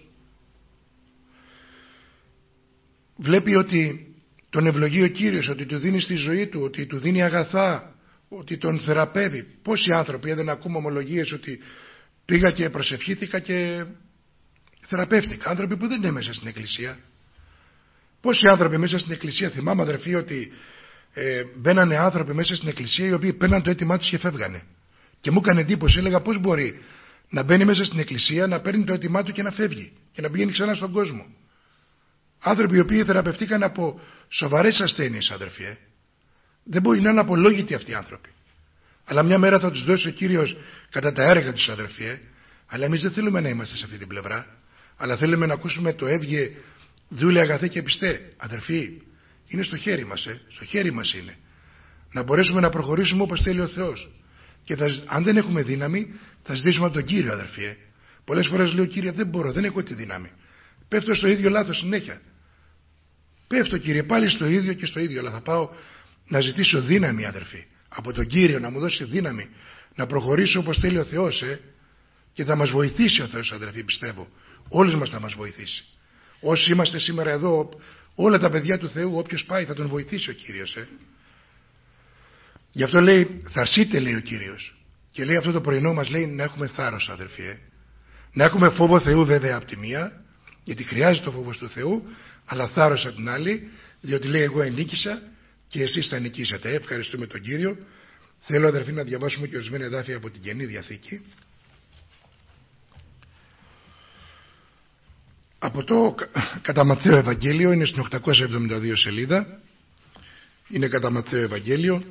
Βλέπει ότι τον ευλογεί ο Κύριος, ότι του δίνει στη ζωή του, ότι του δίνει αγαθά, ότι τον θεραπεύει. Πόσοι άνθρωποι δεν ακούμε ομολογίες ότι πήγα και προσευχήθηκα και θεραπεύτηκα. Άνθρωποι που δεν είναι μέσα στην εκκλησία. Πόσοι άνθρωποι μέσα στην εκκλησία, θυμάμαι αδερφοί ότι ε, μπαίνανε άνθρωποι μέσα στην εκκλησία οι οποίοι παίρναν το αίτημά τους και φεύγανε. Και μου έκανε εντύπωση, έλεγα πώς μπορεί να μπαίνει μέσα στην εκκλησία, να παίρνει το αίτημά του και να φεύγει και να πηγαίνει ξανά στον κόσμο. Άνθρωποι οι οποίοι θεραπευτήκαν από σοβαρές ασθένειες, αδερφοί. Ε. Δεν μπορεί να είναι απολόγητοι αυτοί οι άνθρωποι. Αλλά μια μέρα θα τους δώσει ο Κύριος κατά τα έργα τους, αδερφοί. Ε. Αλλά εμείς δεν θέλουμε να είμαστε σε αυτή την πλευρά. Αλλά θέλουμε να ακούσουμε το έβγε δούλε αγαθέ και πιστέ. Αδερφοί, είναι στο χέρι μας. Ε. Στο χέρι μας είναι. Να μπορέσουμε να προχωρήσουμε όπως θέλει ο Θεός. Και θα, αν δεν έχουμε δύναμη, θα ζητήσουμε από τον Κύριο, αδερφοί. Ε. Πολλές φορές λέω, Κύριε, δεν μπορώ, δεν έχω τη δύναμη. Πέφτω στο ίδιο λάθος συνέχεια. Πέφτω, Κύριε, πάλι στο ίδιο και στο ίδιο. Αλλά θα πάω να ζητήσω δύναμη, αδερφοί, από τον Κύριο, να μου δώσει δύναμη να προχωρήσω όπως θέλει ο Θεός. Ε. Και θα μας βοηθήσει ο Θεός, αδερφοί, πιστεύω. Όλους μας θα μας βοηθήσει. Όσοι είμαστε σήμερα εδώ, όλα τα παιδιά του Θεού, όποιος πάει θα τον βοηθήσει ο Κύριος. Ε. Γι' αυτό λέει, θαρσείτε, λέει ο Κύριος. Και λέει αυτό το πρωινό μας λέει να έχουμε θάρρος, αδερφοί. Ε. Να έχουμε φόβο Θεού βέβαια από τη μία, γιατί χρειάζεται το φόβος του Θεού, αλλά θάρρος από την άλλη, διότι λέει εγώ ενίκησα και εσείς θα νικήσετε. Ευχαριστούμε τον Κύριο. Θέλω, αδερφοί, να διαβάσουμε και ορισμένα εδάφια από την Καινή Διαθήκη. Από το κατά Ματθαίο Ευαγγέλιο, είναι στην οκτακόσια εβδομήντα δύο σελίδα, είναι κατά Ματθαίο Ευαγγέλιο,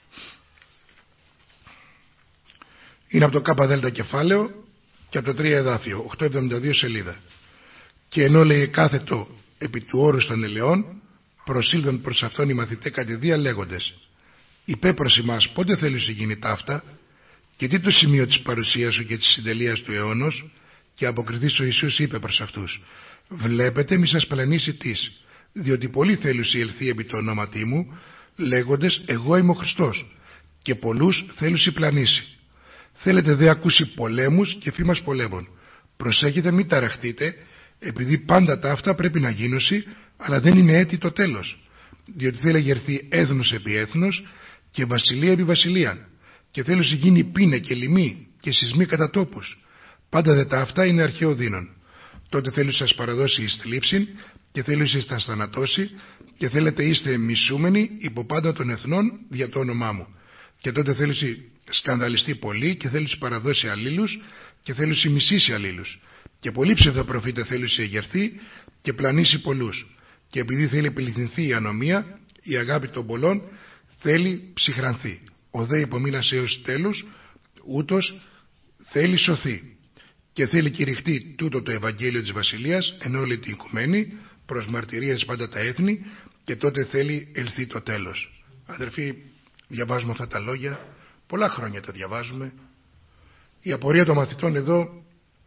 είναι από το ΚΔ κεφάλαιο και από το τρία εδάφιο, οκτακόσια εβδομήντα δύο σελίδα. Και ενώ λέει κάθετο επί του όρους των ελαιών, προσήλθον προς αυτόν οι μαθητέ κατηδία λέγοντες, υπέ προς ημάς πότε θέλεις να γίνει ταύτα, και τι το σημείο της παρουσίας σου και της συντελείας του αιώνος. Και αποκριθείς ο Ιησούς είπε προς αυτούς, βλέπετε μη σας πλανήσει τις, διότι πολλοί θέλουσι ελθεί επί το ονόματί μου, λέγοντες εγώ είμαι ο Χριστός, και πολλούς θέλουσι πλανήσει. Θέλετε δε ακούσει πολέμους και φήμας πολέμων. Προσέχετε μη ταραχτείτε, επειδή πάντα τα αυτά πρέπει να γίνωση, αλλά δεν είναι έτη το τέλος. Διότι θέλει γερθεί έθνος επί έθνος και βασιλεία επί βασιλείαν. Και θέλουσι γίνει πίνε και λοιμοί και σεισμοί κατά τόπους. Πάντα δε τα αυτά είναι αρχαίο δίνον. Τότε θέλει σας παραδώσει εις θλίψην και θέλει σας τα θανατώσει και θέλετε είστε μισούμενοι υπό πάντα των εθνών δια το όνομά μου. Και τότε θέλει σκανδαλιστεί πολύ και θέλει παραδώσει αλλήλους και θέλει μισήσει αλλήλους. Και πολλοί ψευδοπροφήτε θέλει εγερθεί και πλανήσει πολλούς. Και επειδή θέλει πληθυνθεί η ανομία, η αγάπη των πολλών θέλει ψυχρανθεί. Ο δε υπομείνας έως τέλους, ούτως θέλει σωθεί. Και θέλει κηρυχτεί τούτο το Ευαγγέλιο της Βασιλείας εν όλη την οικουμένη, προς μαρτυρίες πάντα τα έθνη, και τότε θέλει ελθεί το τέλος. Αδερφοί, διαβάζουμε αυτά τα λόγια, πολλά χρόνια τα διαβάζουμε. Η απορία των μαθητών εδώ,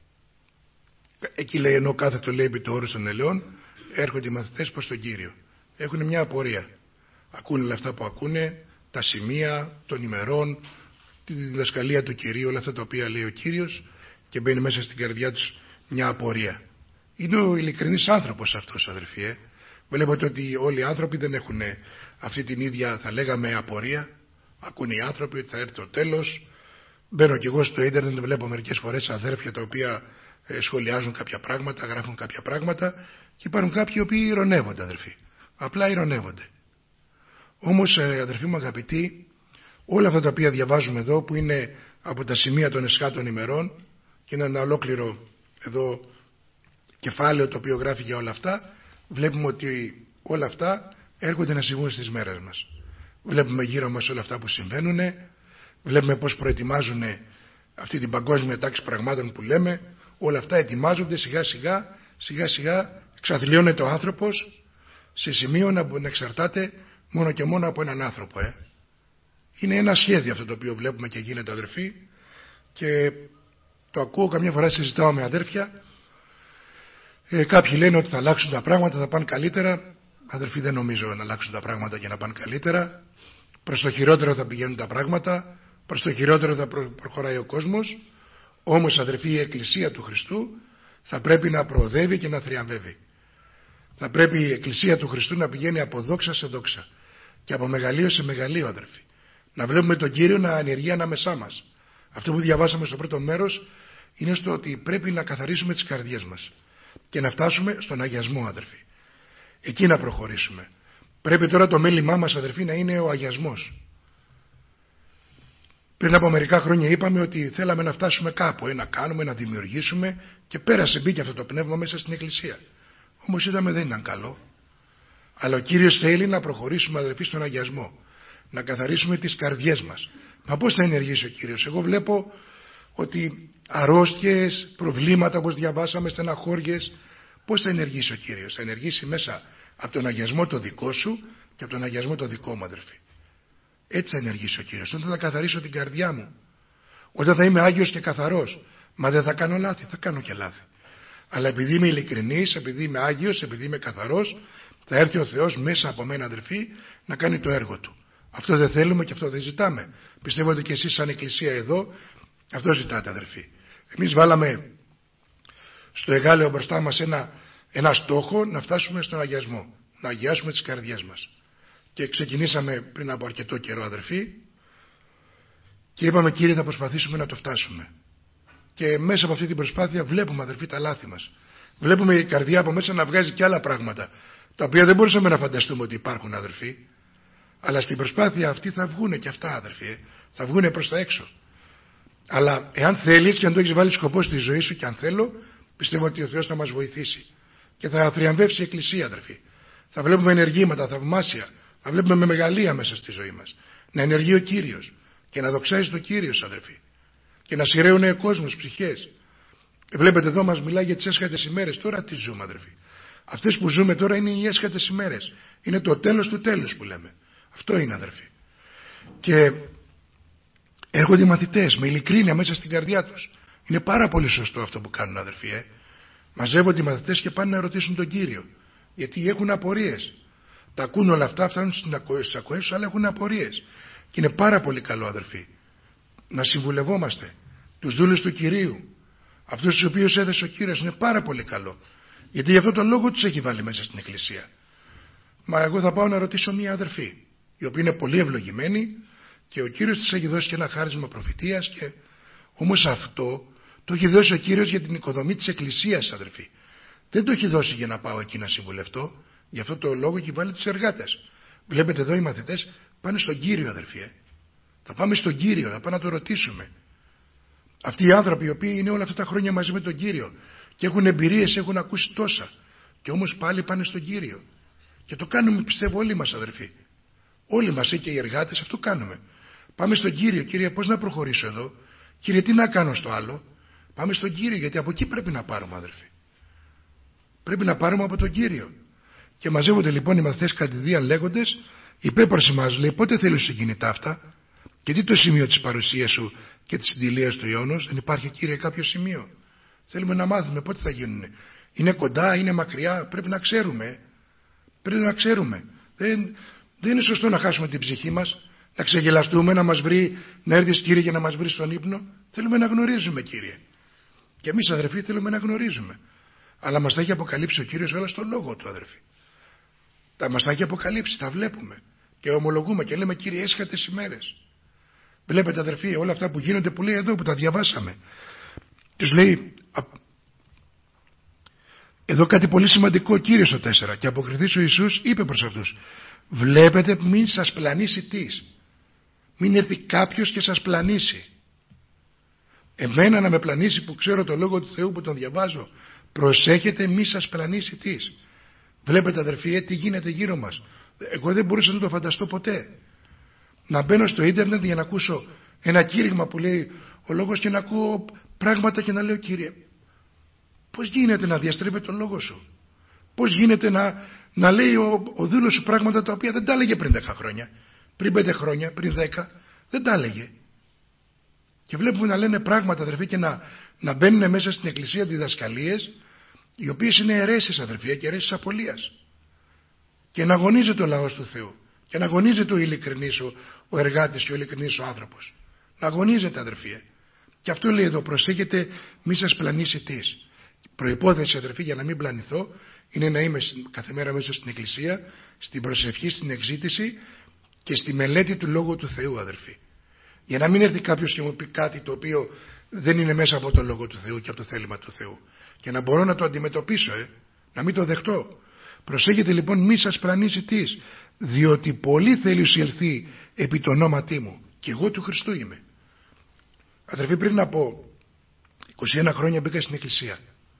εκεί λέει, ενώ κάθετο λέει επί το όρος των ελαιών, έρχονται οι μαθητές προς τον Κύριο. Έχουν μια απορία. Ακούνε όλα αυτά που ακούνε, τα σημεία των ημερών, τη διδασκαλία του Κυρίου, όλα αυτά τα οποία λέει ο Κύριος, και μπαίνει μέσα στην καρδιά τους μια απορία. Είναι ο ειλικρινής άνθρωπος αυτός, αδερφοί. Ε. Βλέπετε ότι όλοι οι άνθρωποι δεν έχουν αυτή την ίδια, θα λέγαμε, απορία. Ακούνε οι άνθρωποι ότι θα έρθει το τέλος. Μπαίνω κι εγώ στο ίντερνετ, βλέπω μερικές φορές αδέρφια τα οποία ε, σχολιάζουν κάποια πράγματα, γράφουν κάποια πράγματα, και υπάρχουν κάποιοι οι οποίοι ειρωνεύονται, αδερφοί. Απλά ειρωνεύονται. Όμως, ε, αδερφοί μου αγαπητοί, όλα αυτά τα οποία διαβάζουμε εδώ, που είναι από τα σημεία των εσχάτων ημερών, και είναι ένα ολόκληρο εδώ κεφάλαιο το οποίο γράφει για όλα αυτά, βλέπουμε ότι όλα αυτά έρχονται να συμβούν στις μέρες μας. Βλέπουμε γύρω μας όλα αυτά που συμβαίνουν, βλέπουμε πώς προετοιμάζουν αυτή την παγκόσμια τάξη πραγμάτων που λέμε, όλα αυτά ετοιμάζονται σιγά σιγά, σιγά σιγά εξαθλιώνεται ο άνθρωπος σε σημείο να, να εξαρτάται μόνο και μόνο από έναν άνθρωπο. Ε. Είναι ένα σχέδιο αυτό το οποίο βλέπουμε και γίνεται, αδερφοί, και το ακούω καμιά φορά, συζητάω με αδέρφια, ε, κάποιοι λένε ότι θα αλλάξουν τα πράγματα, θα πάνε καλύτερα. Αδερφοί, δεν νομίζω να αλλάξουν τα πράγματα και να πάνε καλύτερα. Προς το χειρότερο θα πηγαίνουν τα πράγματα, προς το χειρότερο θα προ, προχωράει ο κόσμος. Όμως, αδερφοί, η Εκκλησία του Χριστού θα πρέπει να προοδεύει και να θριαμβεύει. Θα πρέπει η Εκκλησία του Χριστού να πηγαίνει από δόξα σε δόξα και από μεγαλείο σε μεγαλείο, αδερφοί. Να βλέπουμε τον Κύριο να ανεργεί ανάμεσά μας. Αυτό που διαβάσαμε στο πρώτο μέρος είναι στο ότι πρέπει να καθαρίσουμε τις καρδιές μας και να φτάσουμε στον αγιασμό, αδερφοί. Εκεί να προχωρήσουμε. Πρέπει τώρα το μέλημά μας, αδερφοί, να είναι ο αγιασμός. Πριν από μερικά χρόνια είπαμε ότι θέλαμε να φτάσουμε κάπου, ε, να κάνουμε, να δημιουργήσουμε, και πέρασε, μπήκε αυτό το πνεύμα μέσα στην Εκκλησία. Όμως είδαμε δεν ήταν καλό. Αλλά ο Κύριος θέλει να προχωρήσουμε, αδερφοί, στον αγιασμό, να καθαρίσουμε τις καρδιές μας. Μα πώς θα ενεργήσει ο Κύριος? Εγώ βλέπω ότι αρρώστιες, προβλήματα όπως διαβάσαμε, στεναχώριες, πώς θα ενεργήσει ο Κύριος? Θα ενεργήσει μέσα από τον αγιασμό το δικό σου και από τον αγιασμό το δικό μου, αδερφοί. Έτσι θα ενεργήσει ο Κύριος. Όταν θα καθαρίσω την καρδιά μου, όταν θα είμαι άγιος και καθαρός, μα δεν θα κάνω λάθη, θα κάνω και λάθη. Αλλά επειδή είμαι ειλικρινής, επειδή είμαι άγιος, επειδή είμαι καθαρός, θα έρθει ο Θεός μέσα από μένα, αδερφοί, να κάνει το έργο του. Αυτό δεν θέλουμε και αυτό δεν ζητάμε. Πιστεύω ότι και εσείς σαν Εκκλησία εδώ αυτό ζητάτε, αδερφοί. Εμείς βάλαμε στο εγάλεο μπροστά μας ένα, ένα στόχο να φτάσουμε στον αγιασμό, να αγιάσουμε τις καρδιές μας. Και ξεκινήσαμε πριν από αρκετό καιρό, αδερφοί, και είπαμε, Κύριε, θα προσπαθήσουμε να το φτάσουμε. Και μέσα από αυτή την προσπάθεια βλέπουμε, αδερφοί, τα λάθη μας. Βλέπουμε η καρδιά από μέσα να βγάζει και άλλα πράγματα, τα οποία δεν μπορούσαμε να φανταστούμε ότι υπάρχουν, αδερφοί. Αλλά στην προσπάθεια αυτή θα βγούνε και αυτά, αδερφοί, ε. θα βγούνε προς τα έξω. Αλλά εάν θέλεις και αν το έχεις βάλει σκοπό στη ζωή σου, και αν θέλω, πιστεύω ότι ο Θεός θα μας βοηθήσει και θα θριαμβεύσει η Εκκλησία, αδερφοί. Θα βλέπουμε ενεργήματα, θαυμάσια, θα βλέπουμε με μεγαλεία μέσα στη ζωή μας να ενεργεί ο Κύριος και να δοξάζει το Κύριος, αδερφοί, και να σειραίουν κόσμους, ψυχές. Βλέπετε εδώ μας μιλάει για τις έσχατες ημέρες. Τώρα τι ζούμε, αδερφοί? Αυτές που ζούμε τώρα είναι οι έσχατες ημέρες. Είναι το τέλος του τέλους που λέμε. Αυτό είναι, αδερφοί. Και έρχονται οι μαθητές με ειλικρίνεια μέσα στην καρδιά τους. Είναι πάρα πολύ σωστό αυτό που κάνουν, αδερφοί. Ε. Μαζεύονται οι μαθητές και πάνε να ρωτήσουν τον Κύριο. Γιατί έχουν απορίες. Τα ακούν όλα αυτά, φτάνουν στις ακοές, αλλά έχουν απορίες. Και είναι πάρα πολύ καλό, αδερφοί, να συμβουλευόμαστε τους δούλους του Κυρίου, αυτούς τους οποίους έδεσε ο Κύριος. Είναι πάρα πολύ καλό. Γιατί γι' αυτό τον λόγο τους έχει βάλει μέσα στην Εκκλησία. Μα εγώ θα πάω να ρωτήσω μία αδερφή, η οποία είναι πολύ ευλογημένη, και ο Κύριος της έχει δώσει και ένα χάρισμα προφητείας, και όμως αυτό το έχει δώσει ο Κύριος για την οικοδομή της Εκκλησίας, αδερφοί. Δεν το έχει δώσει για να πάω εκεί να συμβουλευτώ. Γι' αυτό το λόγο έχει βάλει τους εργάτες. Βλέπετε εδώ οι μαθητές πάνε στον Κύριο, αδερφοί. Ε. Θα πάμε στον Κύριο, θα πάμε να το ρωτήσουμε. Αυτοί οι άνθρωποι οι οποίοι είναι όλα αυτά τα χρόνια μαζί με τον Κύριο και έχουν εμπειρίες, έχουν ακούσει τόσα, και όμως πάλι πάνε στον Κύριο. Και το κάνουμε, πιστεύω, όλοι μας, αδερφοί. Όλοι μας, και οι εργάτες, αυτό κάνουμε. Πάμε στον Κύριο. Κύριε, πώς να προχωρήσω εδώ? Κύριε, τι να κάνω στο άλλο? Πάμε στον Κύριο, γιατί από εκεί πρέπει να πάρουμε, αδερφοί. Πρέπει να πάρουμε από τον Κύριο. Και μαζεύονται λοιπόν οι μαθητές κατηδίαν λέγοντες, η πέπραση μας λέει, πότε θέλεις σου γίνει ταύτα? Και τι το σημείο της παρουσίας σου και της συντηλείας του αιώνος? Δεν υπάρχει, Κύριε, κάποιο σημείο? Θέλουμε να μάθουμε πότε θα γίνουν. Είναι κοντά, είναι μακριά? Πρέπει να ξέρουμε. Πρέπει να ξέρουμε. Δεν, δεν είναι σωστό να χάσουμε την ψυχή μας, να ξεγελαστούμε, να μας βρει, να έρθεις, Κύριε, για να μας βρει στον ύπνο. Θέλουμε να γνωρίζουμε, Κύριε. Και εμείς, αδερφοί, θέλουμε να γνωρίζουμε. Αλλά μας τα έχει αποκαλύψει ο Κύριος όλα στον λόγο του, αδερφοί. Τα μας τα έχει αποκαλύψει, τα βλέπουμε και ομολογούμε και λέμε, Κύριε, έσχατες ημέρες. Βλέπετε, αδερφοί, όλα αυτά που γίνονται, που λέει εδώ, που τα διαβάσαμε. Τους λέει εδώ κάτι πολύ σημαντικό, Κύριος στο τέσσερα. Και αποκριθείς ο Ιησούς είπε προς αυτούς, βλέπετε, μην σας πλανήσει τις. Μην έρθει κάποιος και σας πλανήσει. Εμένα να με πλανήσει που ξέρω το λόγο του Θεού, που τον διαβάζω. Προσέχετε, μη σας πλανήσει τις. Βλέπετε, αδερφοί, ε, τι γίνεται γύρω μας. Εγώ δεν μπορούσα να το φανταστώ ποτέ. Να μπαίνω στο ίντερνετ για να ακούσω ένα κήρυγμα που λέει ο λόγος, και να ακούω πράγματα και να λέω, Κύριε, πώς γίνεται να διαστρέφεται τον λόγο σου? Πώς γίνεται να, να λέει ο, ο δούλος σου πράγματα τα οποία δεν τα έλεγε πριν δέκα χρόνια, πριν πέντε χρόνια, πριν δέκα? Δεν τα έλεγε. Και βλέπουμε να λένε πράγματα, αδερφοί, και να, να μπαίνουν μέσα στην Εκκλησία διδασκαλίες οι οποίες είναι αιρέσεις, αδερφοί, και αιρέσεις απολίας. Και να αγωνίζεται ο λαός του Θεού, και να αγωνίζεται ο ειλικρινής, ο, ο εργάτης και ο ειλικρινής ο άνθρωπος. Να αγωνίζεται, αδερφοί. Και αυτό λέει εδώ, προσέχετε μη σας πλανήσει τις. Προϋπόθεση, αδερφοί, για να μην πλανηθώ είναι να είμαι κάθε μέρα μέσα στην Εκκλησία, στην προσευχή, στην εξήτηση και στη μελέτη του Λόγου του Θεού, αδερφοί. Για να μην έρθει κάποιος και μου πει κάτι το οποίο δεν είναι μέσα από το Λόγο του Θεού και από το θέλημα του Θεού. Και να μπορώ να το αντιμετωπίσω, ε, να μην το δεχτώ. Προσέχετε λοιπόν μη σας πλανήσει τις. διότι πολύ θέλει ουσιελθεί επί το ονόματί μου, και εγώ του Χριστού είμαι. Αδερφοί, πριν από είκοσι ένα χρόνια μπήκα στην εκκλησία.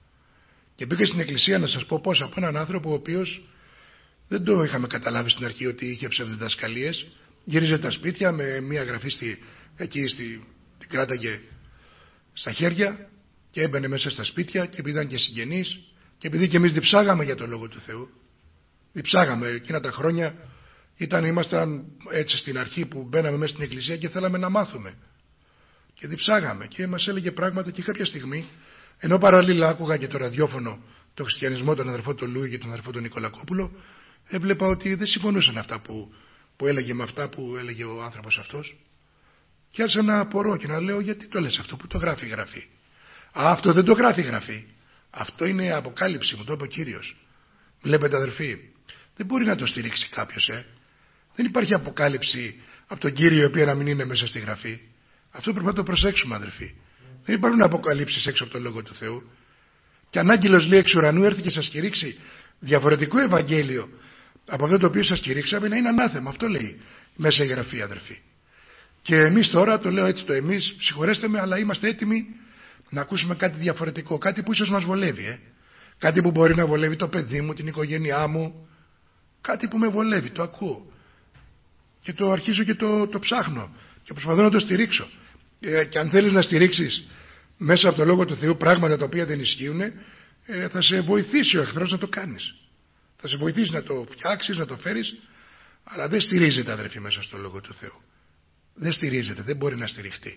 Και μπήκα στην εκκλησία, να σας πω πώς, από έναν άνθρωπο ο οποίος δεν το είχαμε καταλάβει στην αρχή ότι είχε ψευδοδιδασκαλίες. Γύριζε τα σπίτια με μία γραφή στη, εκεί στη, την κράταγε στα χέρια και έμπαινε μέσα στα σπίτια, και επειδή ήταν και συγγενείς και επειδή και εμείς διψάγαμε για το Λόγο του Θεού, διψάγαμε εκείνα τα χρόνια, ήταν, ήμασταν έτσι στην αρχή που μπαίναμε μέσα στην εκκλησία και θέλαμε να μάθουμε και διψάγαμε και μας έλεγε πράγματα. Και κάποια στιγμή, ενώ παραλλήλα άκουγα και το ραδιόφωνο, το χριστιανισμό, τον αδερφό τον Λούι και τον αδερφό τον Νικολακόπουλο, έβλεπα ότι δεν συμφωνούσαν αυτά που, που έλεγε με αυτά που έλεγε ο άνθρωπος αυτός. Και άρχισα να απορώ και να λέω, γιατί το λες αυτό, που το γράφει η γραφή? Α, αυτό δεν το γράφει η γραφή. Αυτό είναι αποκάλυψη, μου το είπε ο Κύριος. Βλέπετε αδερφοί, δεν μπορεί να το στηρίξει κάποιος, ε. Δεν υπάρχει αποκάλυψη από τον Κύριο η οποία να μην είναι μέσα στη γραφή. Αυτό πρέπει να το προσέξουμε, αδερφοί. Δεν υπάρχουν αποκαλύψεις έξω από τον Λόγο του Θεού. Και αν άγγελος λέει εξ ουρανού έρθει και σας κηρύξει διαφορετικό Ευαγγέλιο από αυτό το οποίο σας κηρύξαμε, να είναι ανάθεμα. Αυτό λέει μέσα η γραφή, αδερφοί. Και εμείς τώρα, το λέω έτσι το εμείς, συγχωρέστε με, αλλά είμαστε έτοιμοι να ακούσουμε κάτι διαφορετικό. Κάτι που ίσως μας βολεύει, ε. Κάτι που μπορεί να βολεύει το παιδί μου, την οικογένειά μου. Κάτι που με βολεύει, το ακούω. Και το αρχίζω και το, το ψάχνω. Και προσπαθώ να το στηρίξω. Ε, και αν θέλεις να στηρίξεις μέσα από το Λόγο του Θεού πράγματα τα οποία δεν ισχύουν, ε, θα σε βοηθήσει ο εχθρός να το κάνεις. Θα σε βοηθήσει να το φτιάξεις, να το φέρεις, αλλά δεν στηρίζεται, αδερφοί, μέσα στο Λόγο του Θεού. Δεν στηρίζεται, δεν μπορεί να στηριχτεί.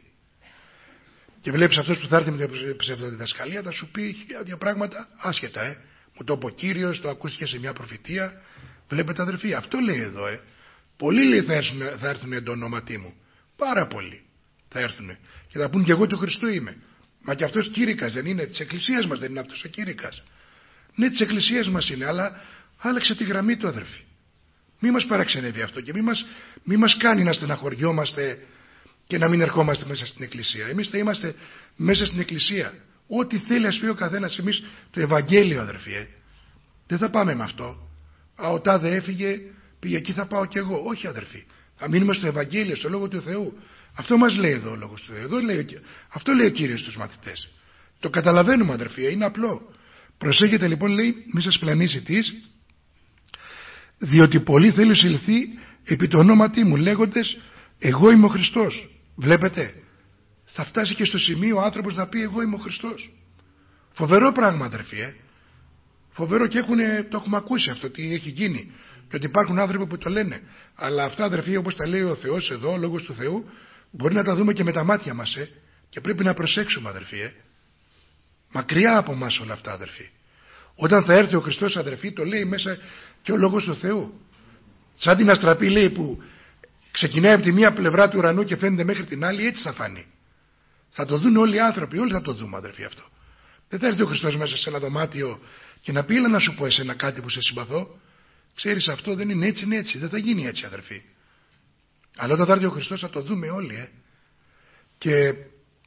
Και βλέπεις αυτός που θα έρθει με την ψευδοδιδασκαλία θα σου πει δύο πράγματα άσχετα, ε. Μου το είπε ο Κύριος, το ακούστηκε σε μια προφητεία. Βλέπετε, αδερφοί, αυτό λέει εδώ, ε. Πολλοί, λέει, θα έρθουν, θα έρθουν εν το ονόματί μου. Πάρα πολλοί θα έρθουν και θα πούν και εγώ του Χριστού είμαι. Μα και αυτός κήρυκας δεν είναι? Της εκκλησίας μας δεν είναι αυτός ο κήρυκας? Ναι, της εκκλησίας μας είναι, αλλά άλλαξε τη γραμμή του, αδερφοί. Μη μας παραξενεύει αυτό και μη μας, μη μας κάνει να στεναχωριόμαστε και να μην ερχόμαστε μέσα στην εκκλησία. Εμείς θα είμαστε μέσα στην εκκλησία. Ό,τι θέλει ας πει ο καθένας, εμείς το Ευαγγέλιο, αδερφοί. Ε. Δεν θα πάμε με αυτό. Α, ο τάδε έφυγε, πήγε εκεί, θα πάω κι εγώ. Όχι, αδερφοί. Θα μείνουμε στο Ευαγγέλιο, στο Λόγο του Θεού. Αυτό μας λέει εδώ ο Λόγος του Θεού. Εδώ λέει, αυτό λέει ο Κύριος στους μαθητές. Το καταλαβαίνουμε, αδερφοί, είναι απλό. Προσέχετε λοιπόν, λέει, μη σας πλανήσει τις, διότι πολλοί θέλουν συλληφθεί επί το ονόματί μου, λέγοντες εγώ είμαι ο Χριστός. Βλέπετε, θα φτάσει και στο σημείο ο άνθρωπος να πει εγώ είμαι ο Χριστός. Φοβερό πράγμα, αδερφοί, ε. Φοβερό, και έχουνε, το έχουμε ακούσει αυτό τι έχει γίνει και ότι υπάρχουν άνθρωποι που το λένε. Αλλά αυτά, αδερφοί, όπως τα λέει ο Θεός εδώ, ο Λόγος του Θεού, μπορεί να τα δούμε και με τα μάτια μας, ε. Και πρέπει να προσέξουμε, αδερφοί, ε. Μακριά από μας όλα αυτά, αδερφοί. Όταν θα έρθει ο Χριστός, αδερφοί, το λέει μέσα και ο Λόγος του Θεού. Σαν την αστραπή, λέει, που ξεκινάει από τη μία πλευρά του ουρανού και φαίνεται μέχρι την άλλη, έτσι θα φανεί. Θα το δουν όλοι οι άνθρωποι, όλοι θα το δούμε, αδερφοί, αυτό. Δεν θα έρθει ο Χριστός μέσα σε ένα δωμάτιο και να πει, έλα να σου πω εσένα κάτι που σε συμπαθώ. Ξέρεις, αυτό δεν είναι έτσι, είναι έτσι. Δεν θα γίνει έτσι, αδερφοί. Αλλά όταν θα έρθει ο Χριστός θα το δούμε όλοι, ε. Και,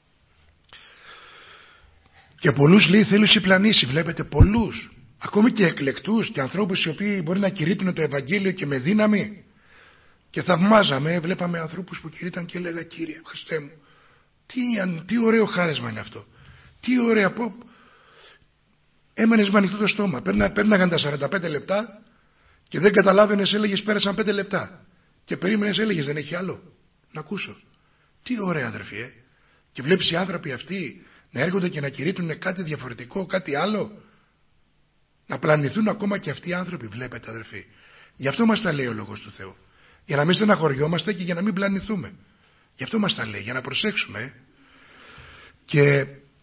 και πολλούς, λέει, θέλει συμπλανήσει. Βλέπετε, πολλούς. Ακόμη και εκλεκτούς και ανθρώπους οι οποίοι μπορεί να κηρύττουν το Ευαγγέλιο και με δύναμη. Και θαυμάζαμε, βλέπαμε ανθρώπους που κηρύτταν και έλεγα, Κύριε Χριστέ μου, τι, τι ωραίο χάρισμα είναι αυτό. Τι ωραία, πω. Έμενες με ανοιχτό το στόμα. Πέρνα, πέρναγαν τα σαράντα πέντε λεπτά και δεν καταλάβαινες, έλεγες πέρασαν πέντε λεπτά. Και περίμενες, έλεγες δεν έχει άλλο να ακούσω. Τι ωραία, αδερφοί, ε. Και βλέπεις οι άνθρωποι αυτοί να έρχονται και να κηρύττουν κάτι διαφορετικό, κάτι άλλο. Να πλανηθούν ακόμα και αυτοί οι άνθρωποι, βλέπετε, αδερφοί. Γι' αυτό μας τα λέει ο Λόγος του Θεού. Για να μην στεναχωριόμαστε και για να μην πλανηθούμε. Γι' αυτό μας τα λέει, για να προσέξουμε. Ε. Και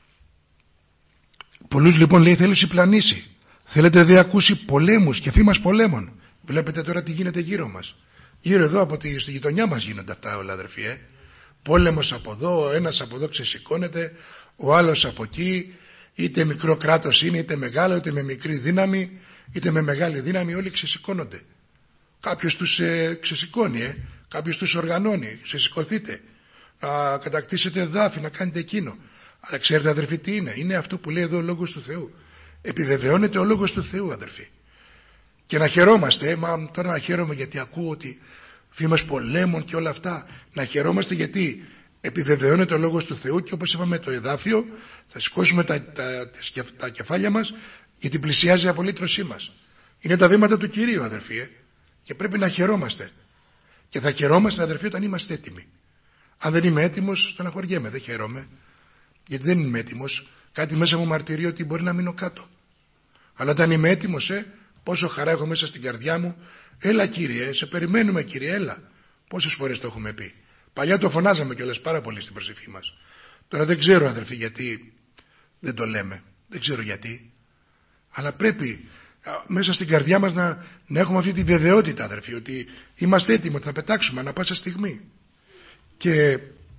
πολλούς λοιπόν, λέει, θέλει συμπλανήσει. Θέλετε δε ακούσει πολέμους και φήμας πολέμων. Βλέπετε τώρα τι γίνεται γύρω μας. Γύρω εδώ από τη στη γειτονιά μας γίνονται αυτά όλα, αδερφοί. Ε. Πόλεμος από εδώ, ένας από εδώ ξεσηκώνεται, ο άλλος από εκεί. Είτε μικρό κράτος είναι, είτε μεγάλο, είτε με μικρή δύναμη, είτε με μεγάλη δύναμη, όλοι ξεσηκώνονται. Κάποιος τους ε, ξεσηκώνει, ε. Κάποιος τους οργανώνει. Ξεσηκωθείτε, να κατακτήσετε εδάφη, να κάνετε εκείνο. Αλλά ξέρετε, αδερφοί, τι είναι? Είναι αυτό που λέει εδώ ο Λόγος του Θεού. Επιβεβαιώνεται ο Λόγος του Θεού, αδερφοί. Και να χαιρόμαστε, μα τώρα να χαίρομαι γιατί ακούω ότι φήμες πολέμων και όλα αυτά. Να χαιρόμαστε γιατί επιβεβαιώνεται ο λόγος του Θεού και όπως είπαμε το εδάφιο θα σηκώσουμε τα, τα, τα, τα κεφάλια μας γιατί πλησιάζει η απολύτρωσή μας. Είναι τα βήματα του Κυρίου, αδερφοί, ε? Και πρέπει να χαιρόμαστε. Και θα χαιρόμαστε, αδερφοί, όταν είμαστε έτοιμοι. Αν δεν είμαι έτοιμος, στεναχωριέμαι, δεν χαίρομαι. Γιατί δεν είμαι έτοιμος. Κάτι μέσα μου μαρτυρεί ότι μπορεί να μείνω κάτω. Αλλά όταν είμαι έτοιμος, ε, πόσο χαρά έχω μέσα στην καρδιά μου. Έλα Κύριε, σε περιμένουμε Κύριε, έλα. Πόσες φορές το έχουμε πει. Παλιά το φωνάζαμε κιόλας πάρα πολύ στην προσευχή μας. Τώρα δεν ξέρω, αδερφοί, γιατί δεν το λέμε. Δεν ξέρω γιατί. Αλλά πρέπει μέσα στην καρδιά μας να, να έχουμε αυτή τη βεβαιότητα, αδερφοί, ότι είμαστε έτοιμοι, ότι θα πετάξουμε ανά πάσα στιγμή. Και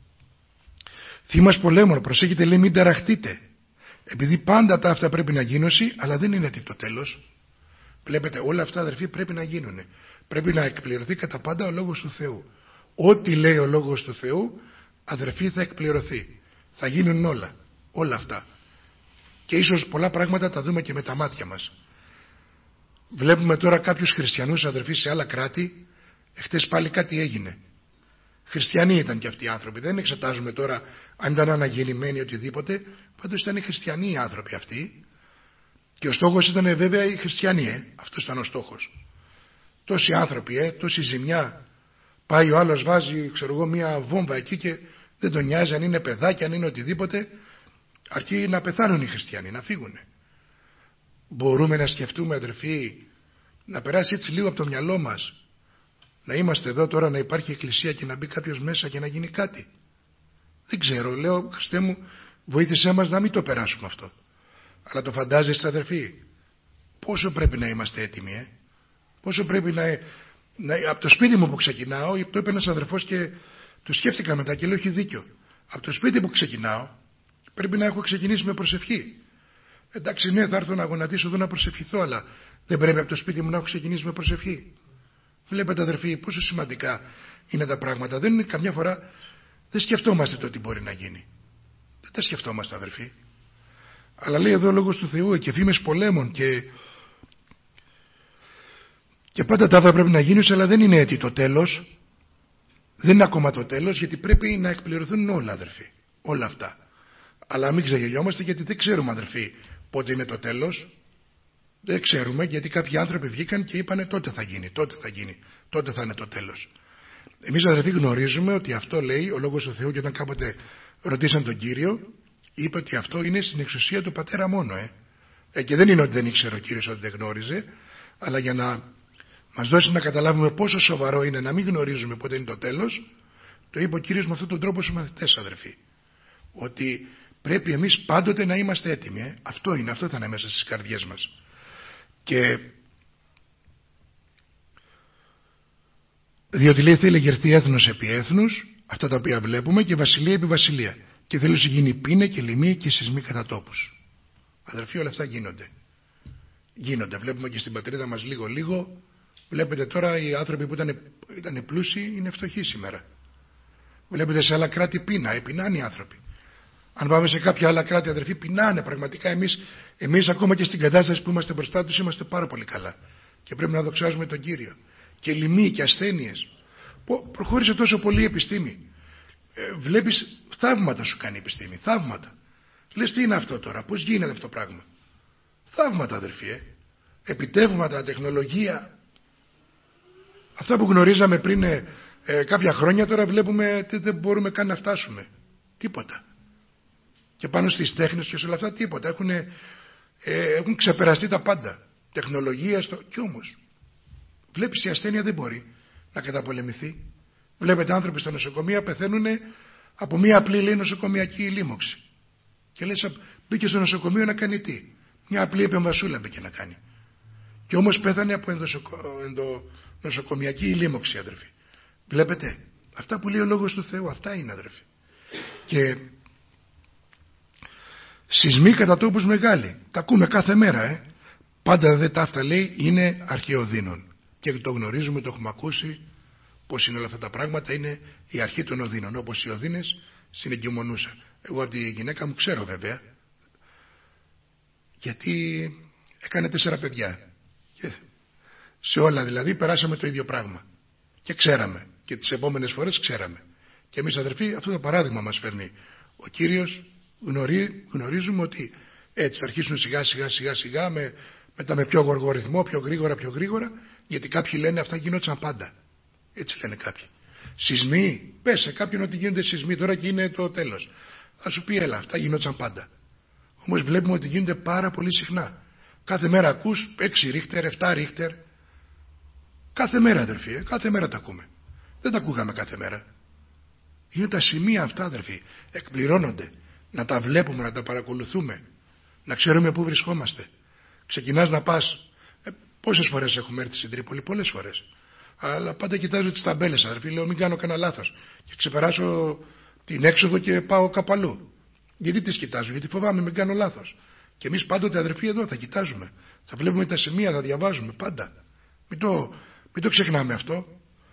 θύμας πολέμων, προσέχετε, λέει, μην ταραχτείτε. Επειδή πάντα τα αυτά πρέπει να γίνουν, αλλά δεν είναι το τέλος. Βλέπετε, όλα αυτά, αδερφοί, πρέπει να γίνουν. Πρέπει να εκπληρωθεί κατά πάντα ο λόγος του Θεού. Ό,τι λέει ο λόγος του Θεού, αδερφοί, θα εκπληρωθεί. Θα γίνουν όλα. Όλα αυτά. Και ίσως πολλά πράγματα τα δούμε και με τα μάτια μας. Βλέπουμε τώρα κάποιους χριστιανούς, αδερφοί, σε άλλα κράτη. Εχθές πάλι κάτι έγινε. Χριστιανοί ήταν και αυτοί οι άνθρωποι. Δεν εξετάζουμε τώρα αν ήταν αναγεννημένοι οτιδήποτε. Πάντως ήταν χριστιανοί οι άνθρωποι αυτοί. Και ο στόχος ήταν βέβαια οι χριστιανοί. Ε. Αυτός ήταν ο στόχος. Τόσοι άνθρωποι, ε, τόση ζημιά. Πάει ο άλλος, βάζει, ξέρω εγώ, μια βόμβα εκεί και δεν τον νοιάζει αν είναι παιδάκια, αν είναι οτιδήποτε. Αρκεί να πεθάνουν οι χριστιανοί, να φύγουν. Μπορούμε να σκεφτούμε, αδερφοί, να περάσει έτσι λίγο από το μυαλό μας. Να είμαστε εδώ τώρα, να υπάρχει εκκλησία και να μπει κάποιος μέσα και να γίνει κάτι. Δεν ξέρω, λέω, Χριστέ μου, βοήθησέ μας να μην το περάσουμε αυτό. Αλλά το φαντάζεστε, αδερφοί, πόσο πρέπει να είμαστε έτοιμοι, ε? Πόσο πρέπει να, να... Από το σπίτι μου που ξεκινάω, το είπε ένας αδερφός και του σκέφτηκα μετά και λέω, έχει δίκιο. Από το σπίτι που ξεκινάω, πρέπει να έχω ξεκινήσει με προσευχή. Εντάξει, ναι, θα έρθω να γονατίσω εδώ να προσευχηθώ, αλλά δεν πρέπει από το σπίτι μου να έχω ξεκινήσει με προσευχή. Βλέπετε, αδερφοί, πόσο σημαντικά είναι τα πράγματα. Δεν είναι καμιά φορά, δεν σκεφτόμαστε το τι μπορεί να γίνει. Δεν τα σκεφτόμαστε, αδερφοί. Αλλά λέει εδώ ο λόγος του Θεού και φήμες πολέμων και, και πάντα τα θα πρέπει να γίνουν, αλλά δεν είναι έτσι το τέλος. Δεν είναι ακόμα το τέλος, γιατί πρέπει να εκπληρωθούν όλα, αδερφοί. Όλα αυτά. Αλλά μην ξεγελιόμαστε, γιατί δεν ξέρουμε, αδερφοί, πότε είναι το τέλος. Δεν ξέρουμε, γιατί κάποιοι άνθρωποι βγήκαν και είπανε τότε θα γίνει, τότε θα γίνει, τότε θα είναι το τέλος. Εμείς, αδερφοί, γνωρίζουμε ότι αυτό λέει ο λόγος του Θεού, και όταν κάποτε ρωτήσαν τον Κύριο, είπε ότι αυτό είναι στην εξουσία του Πατέρα μόνο. Ε. Ε, και δεν είναι ότι δεν ήξερε ο Κύριος, ότι δεν γνώριζε, αλλά για να μας δώσει να καταλάβουμε πόσο σοβαρό είναι να μην γνωρίζουμε πότε είναι το τέλος, το είπε ο Κύριος με αυτόν τον τρόπο στους μαθητές, αδερφοί. Ότι πρέπει εμείς πάντοτε να είμαστε έτοιμοι. Ε. Αυτό είναι, αυτό θα είναι μέσα στις καρδιές μας. Και διότι λέει θέλει γερθεί έθνος επί έθνους, αυτά τα οποία βλέπουμε, και βασιλεία επί βασιλεία. Και θέλει να γίνει πείνα και λοιμοί και σεισμοί κατά τόπους. Αδερφοί, όλα αυτά γίνονται. Γίνονται. Βλέπουμε και στην πατρίδα μας λίγο λίγο. Βλέπετε τώρα οι άνθρωποι που ήταν, ήταν πλούσιοι είναι φτωχοί σήμερα. Βλέπετε σε άλλα κράτη πείνα, ε, πεινάνε οι άνθρωποι. Αν πάμε σε κάποια άλλα κράτη, αδερφοί, πεινάνε πραγματικά. Εμείς, εμείς ακόμα και στην κατάσταση που είμαστε μπροστά τους είμαστε πάρα πολύ καλά. Και πρέπει να δοξάζουμε τον Κύριο. Και λοιμοί και ασθένειες. Προχώρησε τόσο πολύ η επιστήμη. Ε, βλέπεις, θαύματα σου κάνει η επιστήμη. Θαύματα. Λες, τι είναι αυτό τώρα, πώς γίνεται αυτό το πράγμα. Θαύματα, αδερφοί. Ε. Επιτεύγματα, τεχνολογία. Αυτά που γνωρίζαμε πριν ε, ε, κάποια χρόνια, τώρα βλέπουμε δεν, δεν μπορούμε καν να φτάσουμε. Τίποτα. Και πάνω στις τέχνες και σε όλα αυτά τίποτα. Έχουν, ε, έχουν ξεπεραστεί τα πάντα. Τεχνολογία στο... Κι όμως βλέπεις, η ασθένεια δεν μπορεί να καταπολεμηθεί. Βλέπετε άνθρωποι στα νοσοκομεία πεθαίνουν από μία απλή, λέει, νοσοκομιακή λίμωξη. Και λες, μπήκε στο νοσοκομείο να κάνει τι. Μια απλή επεμβασούλα μπήκε να κάνει. Και όμως πέθανε από ενδονοσοκομιακή λίμωξη, αδερφοί. Βλέπετε, αυτά που λέει ο λόγος του Θεού, αυτά είναι, αδερφοί. Και σεισμοί κατά τόπους μεγάλοι. Τα ακούμε κάθε μέρα, ε. Πάντα δεν τα αυτά, λέει, είναι αρχαιοδύνων. Και το γνωρίζουμε, το έχουμε ακούσει, πως είναι όλα αυτά τα πράγματα, είναι η αρχή των οδύνων. Όπως οι οδύνες συνεγκυμονούσαν. Εγώ από τη γυναίκα μου ξέρω βέβαια, γιατί έκανε τέσσερα παιδιά. Και Σε όλα δηλαδή περάσαμε το ίδιο πράγμα. Και ξέραμε. Και τις επόμενες φορές ξέραμε. Και εμείς αδερφοί αυτό το παράδειγμα μας φέρνει ο Κύριος. Γνωρί, γνωρίζουμε ότι έτσι θα αρχίσουν σιγά σιγά σιγά σιγά με, μετά με πιο γοργό ρυθμό, πιο γρήγορα πιο γρήγορα, γιατί κάποιοι λένε αυτά γινόταν πάντα. Έτσι λένε κάποιοι. Σεισμοί, πες σε κάποιον ότι γίνονται σεισμοί τώρα και είναι το τέλος. Θα σου πει έλα, αυτά γινόταν πάντα. Όμως βλέπουμε ότι γίνονται πάρα πολύ συχνά. Κάθε μέρα ακούς έξι ρίχτερ, επτά ρίχτερ. Κάθε μέρα αδερφοί, ε, κάθε μέρα τα ακούμε. Δεν τα ακούγαμε κάθε μέρα. Είναι τα σημεία αυτά αδερφοί, εκπληρώνονται. Να τα βλέπουμε, να τα παρακολουθούμε. Να ξέρουμε πού βρισκόμαστε. Ξεκινάς να πας. Ε, πόσες φορές έχουμε έρθει στην Τρίπολη, πολλές φορές. Αλλά πάντα κοιτάζω τις ταμπέλες αδερφοί, λέω μην κάνω κανένα λάθος. Και ξεπεράσω την έξοδο και πάω κάπου αλλού. Γιατί τις κοιτάζω, γιατί φοβάμαι μην κάνω λάθος. Και εμείς πάντοτε αδερφοί εδώ θα κοιτάζουμε. Θα βλέπουμε τα σημεία, θα διαβάζουμε πάντα. Μην το, μην το ξεχνάμε αυτό.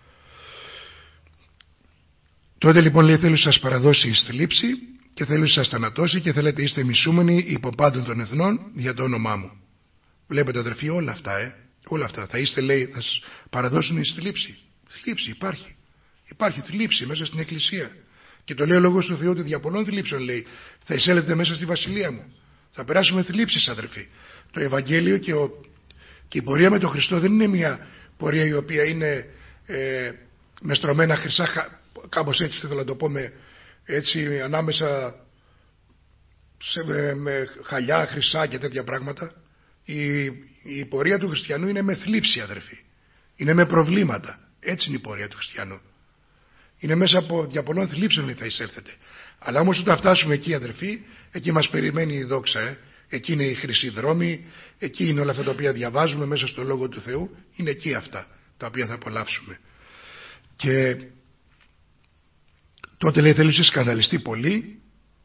Τότε λοιπόν λέει θέλω σας παραδώσει εις θλίψη και θέλω σας θανατώσει και θέλετε είστε μισούμενοι υπό πάντων των εθνών για το όνομά μου. Βλέπετε αδερφοί όλα αυτά, ε, όλα αυτά. Θα είστε λέει θα σας παραδώσουν εις θλίψη. Θλίψη υπάρχει. Υπάρχει θλίψη μέσα στην Εκκλησία. Και το λέει ο Λόγος του Θεού ότι δια πολλών θλίψεων λέει θα εισέλθετε μέσα στη βασιλεία μου. Θα περάσουμε θλίψεις αδερφοί. Το Ευαγγέλιο και, ο, και η πορεία με τον Χριστό δεν είναι μια πορεία η οποία είναι ε, με στρωμένα χρυσά, κάπως έτσι θέλω να το πω, με, έτσι ανάμεσα σε, με, με χαλιά, χρυσά και τέτοια πράγματα. Η, η πορεία του χριστιανού είναι με θλίψη αδερφοί. Είναι με προβλήματα. Έτσι είναι η πορεία του χριστιανού. Είναι μέσα από δια πολλών θλίψεων θα εισέλθετε. Αλλά όμως όταν φτάσουμε εκεί αδερφοί, εκεί μας περιμένει η δόξα. Ε. Εκεί είναι οι χρυσοί δρόμοι, εκεί είναι όλα αυτά τα οποία διαβάζουμε μέσα στο Λόγο του Θεού. Είναι εκεί αυτά τα οποία θα απολαύσουμε. Και τότε λέει θέλει σκανδαλιστεί πολύ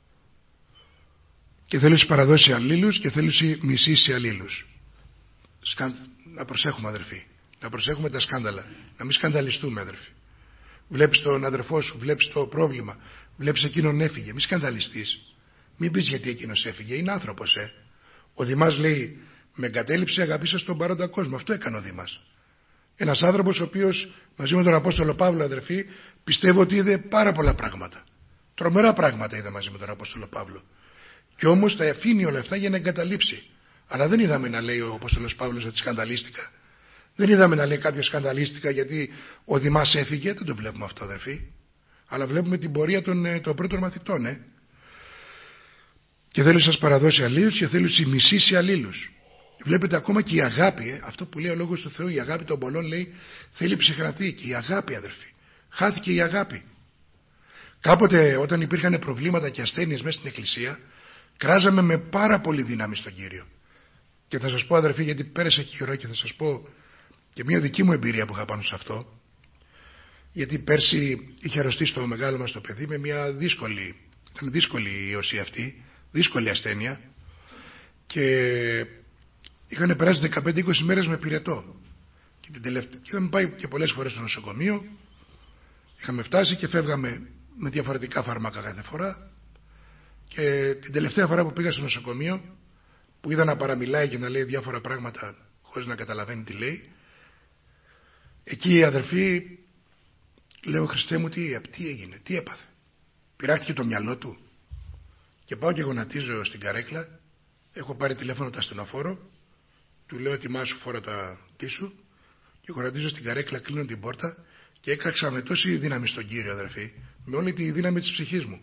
και θέλει παραδώσει αλλήλους και θέλει μισήσει αλλήλους. Σκαν... Να προσέχουμε αδερφοί, να προσέχουμε τα σκάνδαλα, να μην σκανδαλιστούμε αδερφοί. Βλέπεις τον αδερφό σου, βλέπεις το πρόβλημα, βλέπεις εκείνον έφυγε, μη σκανδαλιστείς. Μην πεις γιατί εκείνος έφυγε, είναι άνθρωπος ε. Ο Δημάς λέει με εγκατέλειψε αγάπησα στον παρόντα κόσμο, αυτό έκανε ο Δημάς. Ένας άνθρωπος ο οποίος μαζί με τον Απόστολο Παύλο αδερφοί πιστεύω ότι είδε πάρα πολλά πράγματα. Τρομερά πράγματα είδε μαζί με τον Απόστολο Παύλο. Και όμως τα αφήνει όλα αυτά για να εγκαταλείψει. Αλλά δεν είδαμε να λέει ο Απόστολος Παύλος ότι σκανδαλίστηκα. Δεν είδαμε να λέει κάποιο σκανδαλίστηκα γιατί ο Δημάς έφυγε. Δεν το βλέπουμε αυτό αδερφοί. Αλλά βλέπουμε την πορεία των, των πρώτων μαθητών. Ε. Και θέλει σας παραδώσει αλλήλους και θέλει μισήσει αλλήλους. Βλέπετε ακόμα και η αγάπη, ε, αυτό που λέει ο Λόγος του Θεού, η αγάπη των πολλών λέει θέλει ψυχρανθεί. Και η αγάπη αδερφοί. Χάθηκε η αγάπη. Κάποτε όταν υπήρχαν προβλήματα και ασθένειες μέσα στην Εκκλησία, κράζαμε με πάρα πολύ δύναμη στον Κύριο. Και θα σας πω αδερφοί, γιατί πέρασε καιρό και θα σας πω και μια δική μου εμπειρία που είχα πάνω σε αυτό. Γιατί πέρσι είχε αρρωστήσει το μεγάλο μας το παιδί με μια δύσκολη, ήταν δύσκολη η ιωσή αυτή, δύσκολη ασθένεια. Και είχαν περάσει δεκαπέντε είκοσι μέρες με πυρετό. Και την τελευταία, και είχαμε πάει και πολλές φορές στο νοσοκομείο. Είχαμε φτάσει και φεύγαμε με διαφορετικά φάρμακα κάθε φορά. Και την τελευταία φορά που πήγα στο νοσοκομείο, που είδα να παραμιλάει και να λέει διάφορα πράγματα χωρίς να καταλαβαίνει τι λέει, εκεί οι αδερφοί, λέω Χριστέ μου τι, τι έγινε, τι έπαθε. Πειράχτηκε το μυαλό του. Και πάω και γονατίζω στην καρέκλα. Έχω πάρει τηλέφωνο το ασθενοφόρο. Του λέω ετοιμάσου φόρα τα τίσου. Και γονατίζω στην καρέκλα, κλείνω την πόρτα. Και έκραξα με τόση δύναμη στον Κύριο αδερφοί, με όλη τη δύναμη της ψυχής μου.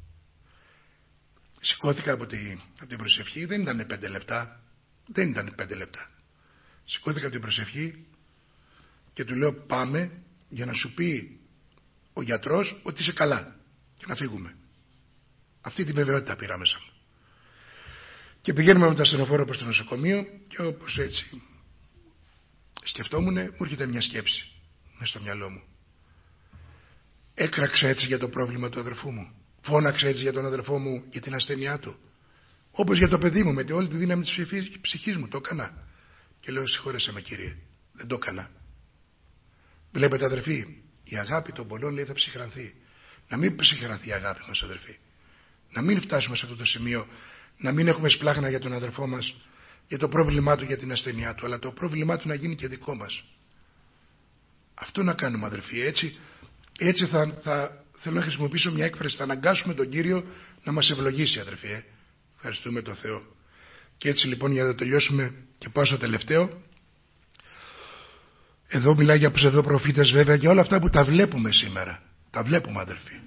Σηκώθηκα από, τη, από την προσευχή, δεν ήταν πέντε λεπτά. Δεν ήταν πέντε λεπτά. Σηκώθηκα από την προσευχή και του λέω πάμε για να σου πει ο γιατρός ότι είσαι καλά και να φύγουμε. Αυτή τη βεβαιότητα πήρα μέσα μου. Και πηγαίνουμε με το ασθενοφόρο προς το νοσοκομείο και όπως έτσι σκεφτόμουν, μου έρχεται μια σκέψη μέσα στο μυαλό μου. Έκραξα έτσι για το πρόβλημα του αδερφού μου. Φώναξα έτσι για τον αδερφό μου για την ασθένειά του. Όπως για το παιδί μου, με όλη τη δύναμη της ψυχής μου. Το έκανα. Και λέω συγχώρεσέ με Κύριε. Δεν το έκανα. Βλέπετε αδερφοί, η αγάπη των πολλών λέει θα ψυχρανθεί. Να μην ψυχρανθεί η αγάπη μας αδερφοί. Να μην φτάσουμε σε αυτό το σημείο, να μην έχουμε σπλάχνα για τον αδερφό μας, για το πρόβλημά του, για την ασθένειά του, αλλά το πρόβλημά του να γίνει και δικό μας. Αυτό να κάνουμε, αδερφοί. Έτσι, έτσι θα, θα θέλω να χρησιμοποιήσω μια έκφραση, θα αναγκάσουμε τον Κύριο να μας ευλογήσει, αδερφοί. Ε. Ευχαριστούμε τον Θεό. Και έτσι λοιπόν, για να το τελειώσουμε και πάω στο τελευταίο. Εδώ μιλάει για ψευδοπροφήτες, βέβαια, για όλα αυτά που τα βλέπουμε σήμερα. Τα βλέπουμε, αδερφοί.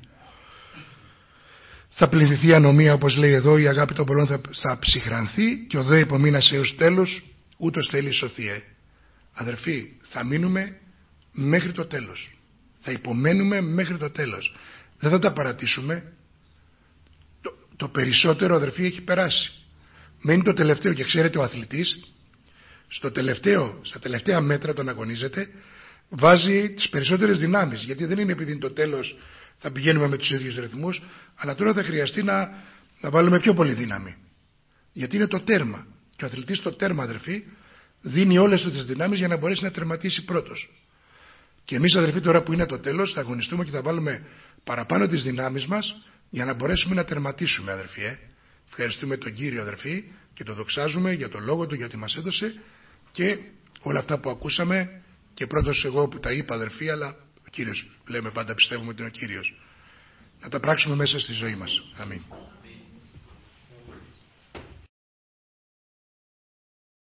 Θα πληθυνθεί η ανομία, όπως λέει εδώ, η αγάπη των πολλών θα, θα ψυχρανθεί και ο δε υπομείνας έως τέλος, ούτως θέλει σωθεί. Ε. Αδερφοί, θα μείνουμε μέχρι το τέλος. Θα υπομένουμε μέχρι το τέλος. Δεν θα τα παρατήσουμε. Το, το περισσότερο, αδερφοί, έχει περάσει. Μένει το τελευταίο, και ξέρετε, ο αθλητής στο τελευταίο, στα τελευταία μέτρα τον αγωνίζεται, βάζει τις περισσότερες δυνάμεις, γιατί δεν είναι επειδή είναι το τέλος θα πηγαίνουμε με τους ίδιους ρυθμούς, αλλά τώρα θα χρειαστεί να, να βάλουμε πιο πολύ δύναμη, γιατί είναι το τέρμα, και ο αθλητής στο τέρμα, αδερφοί, δίνει όλες τις δυνάμεις για να μπορέσει να τερματίσει πρώτος. Και εμείς, αδερφοί, τώρα που είναι το τέλος, θα αγωνιστούμε και θα βάλουμε παραπάνω τις δυνάμεις μας για να μπορέσουμε να τερματίσουμε, αδερφοί. Ε. Ευχαριστούμε τον Κύριο, αδερφοί, και τον δοξάζουμε για τον λόγο του, γιατί μας έδωσε και όλα αυτά που ακούσαμε. Και πρώτος εγώ που τα είπα, αδερφοί, αλλά ο Κύριος, λέμε πάντα, πιστεύουμε ότι είναι ο Κύριος. Να τα πράξουμε μέσα στη ζωή μας. Αμήν.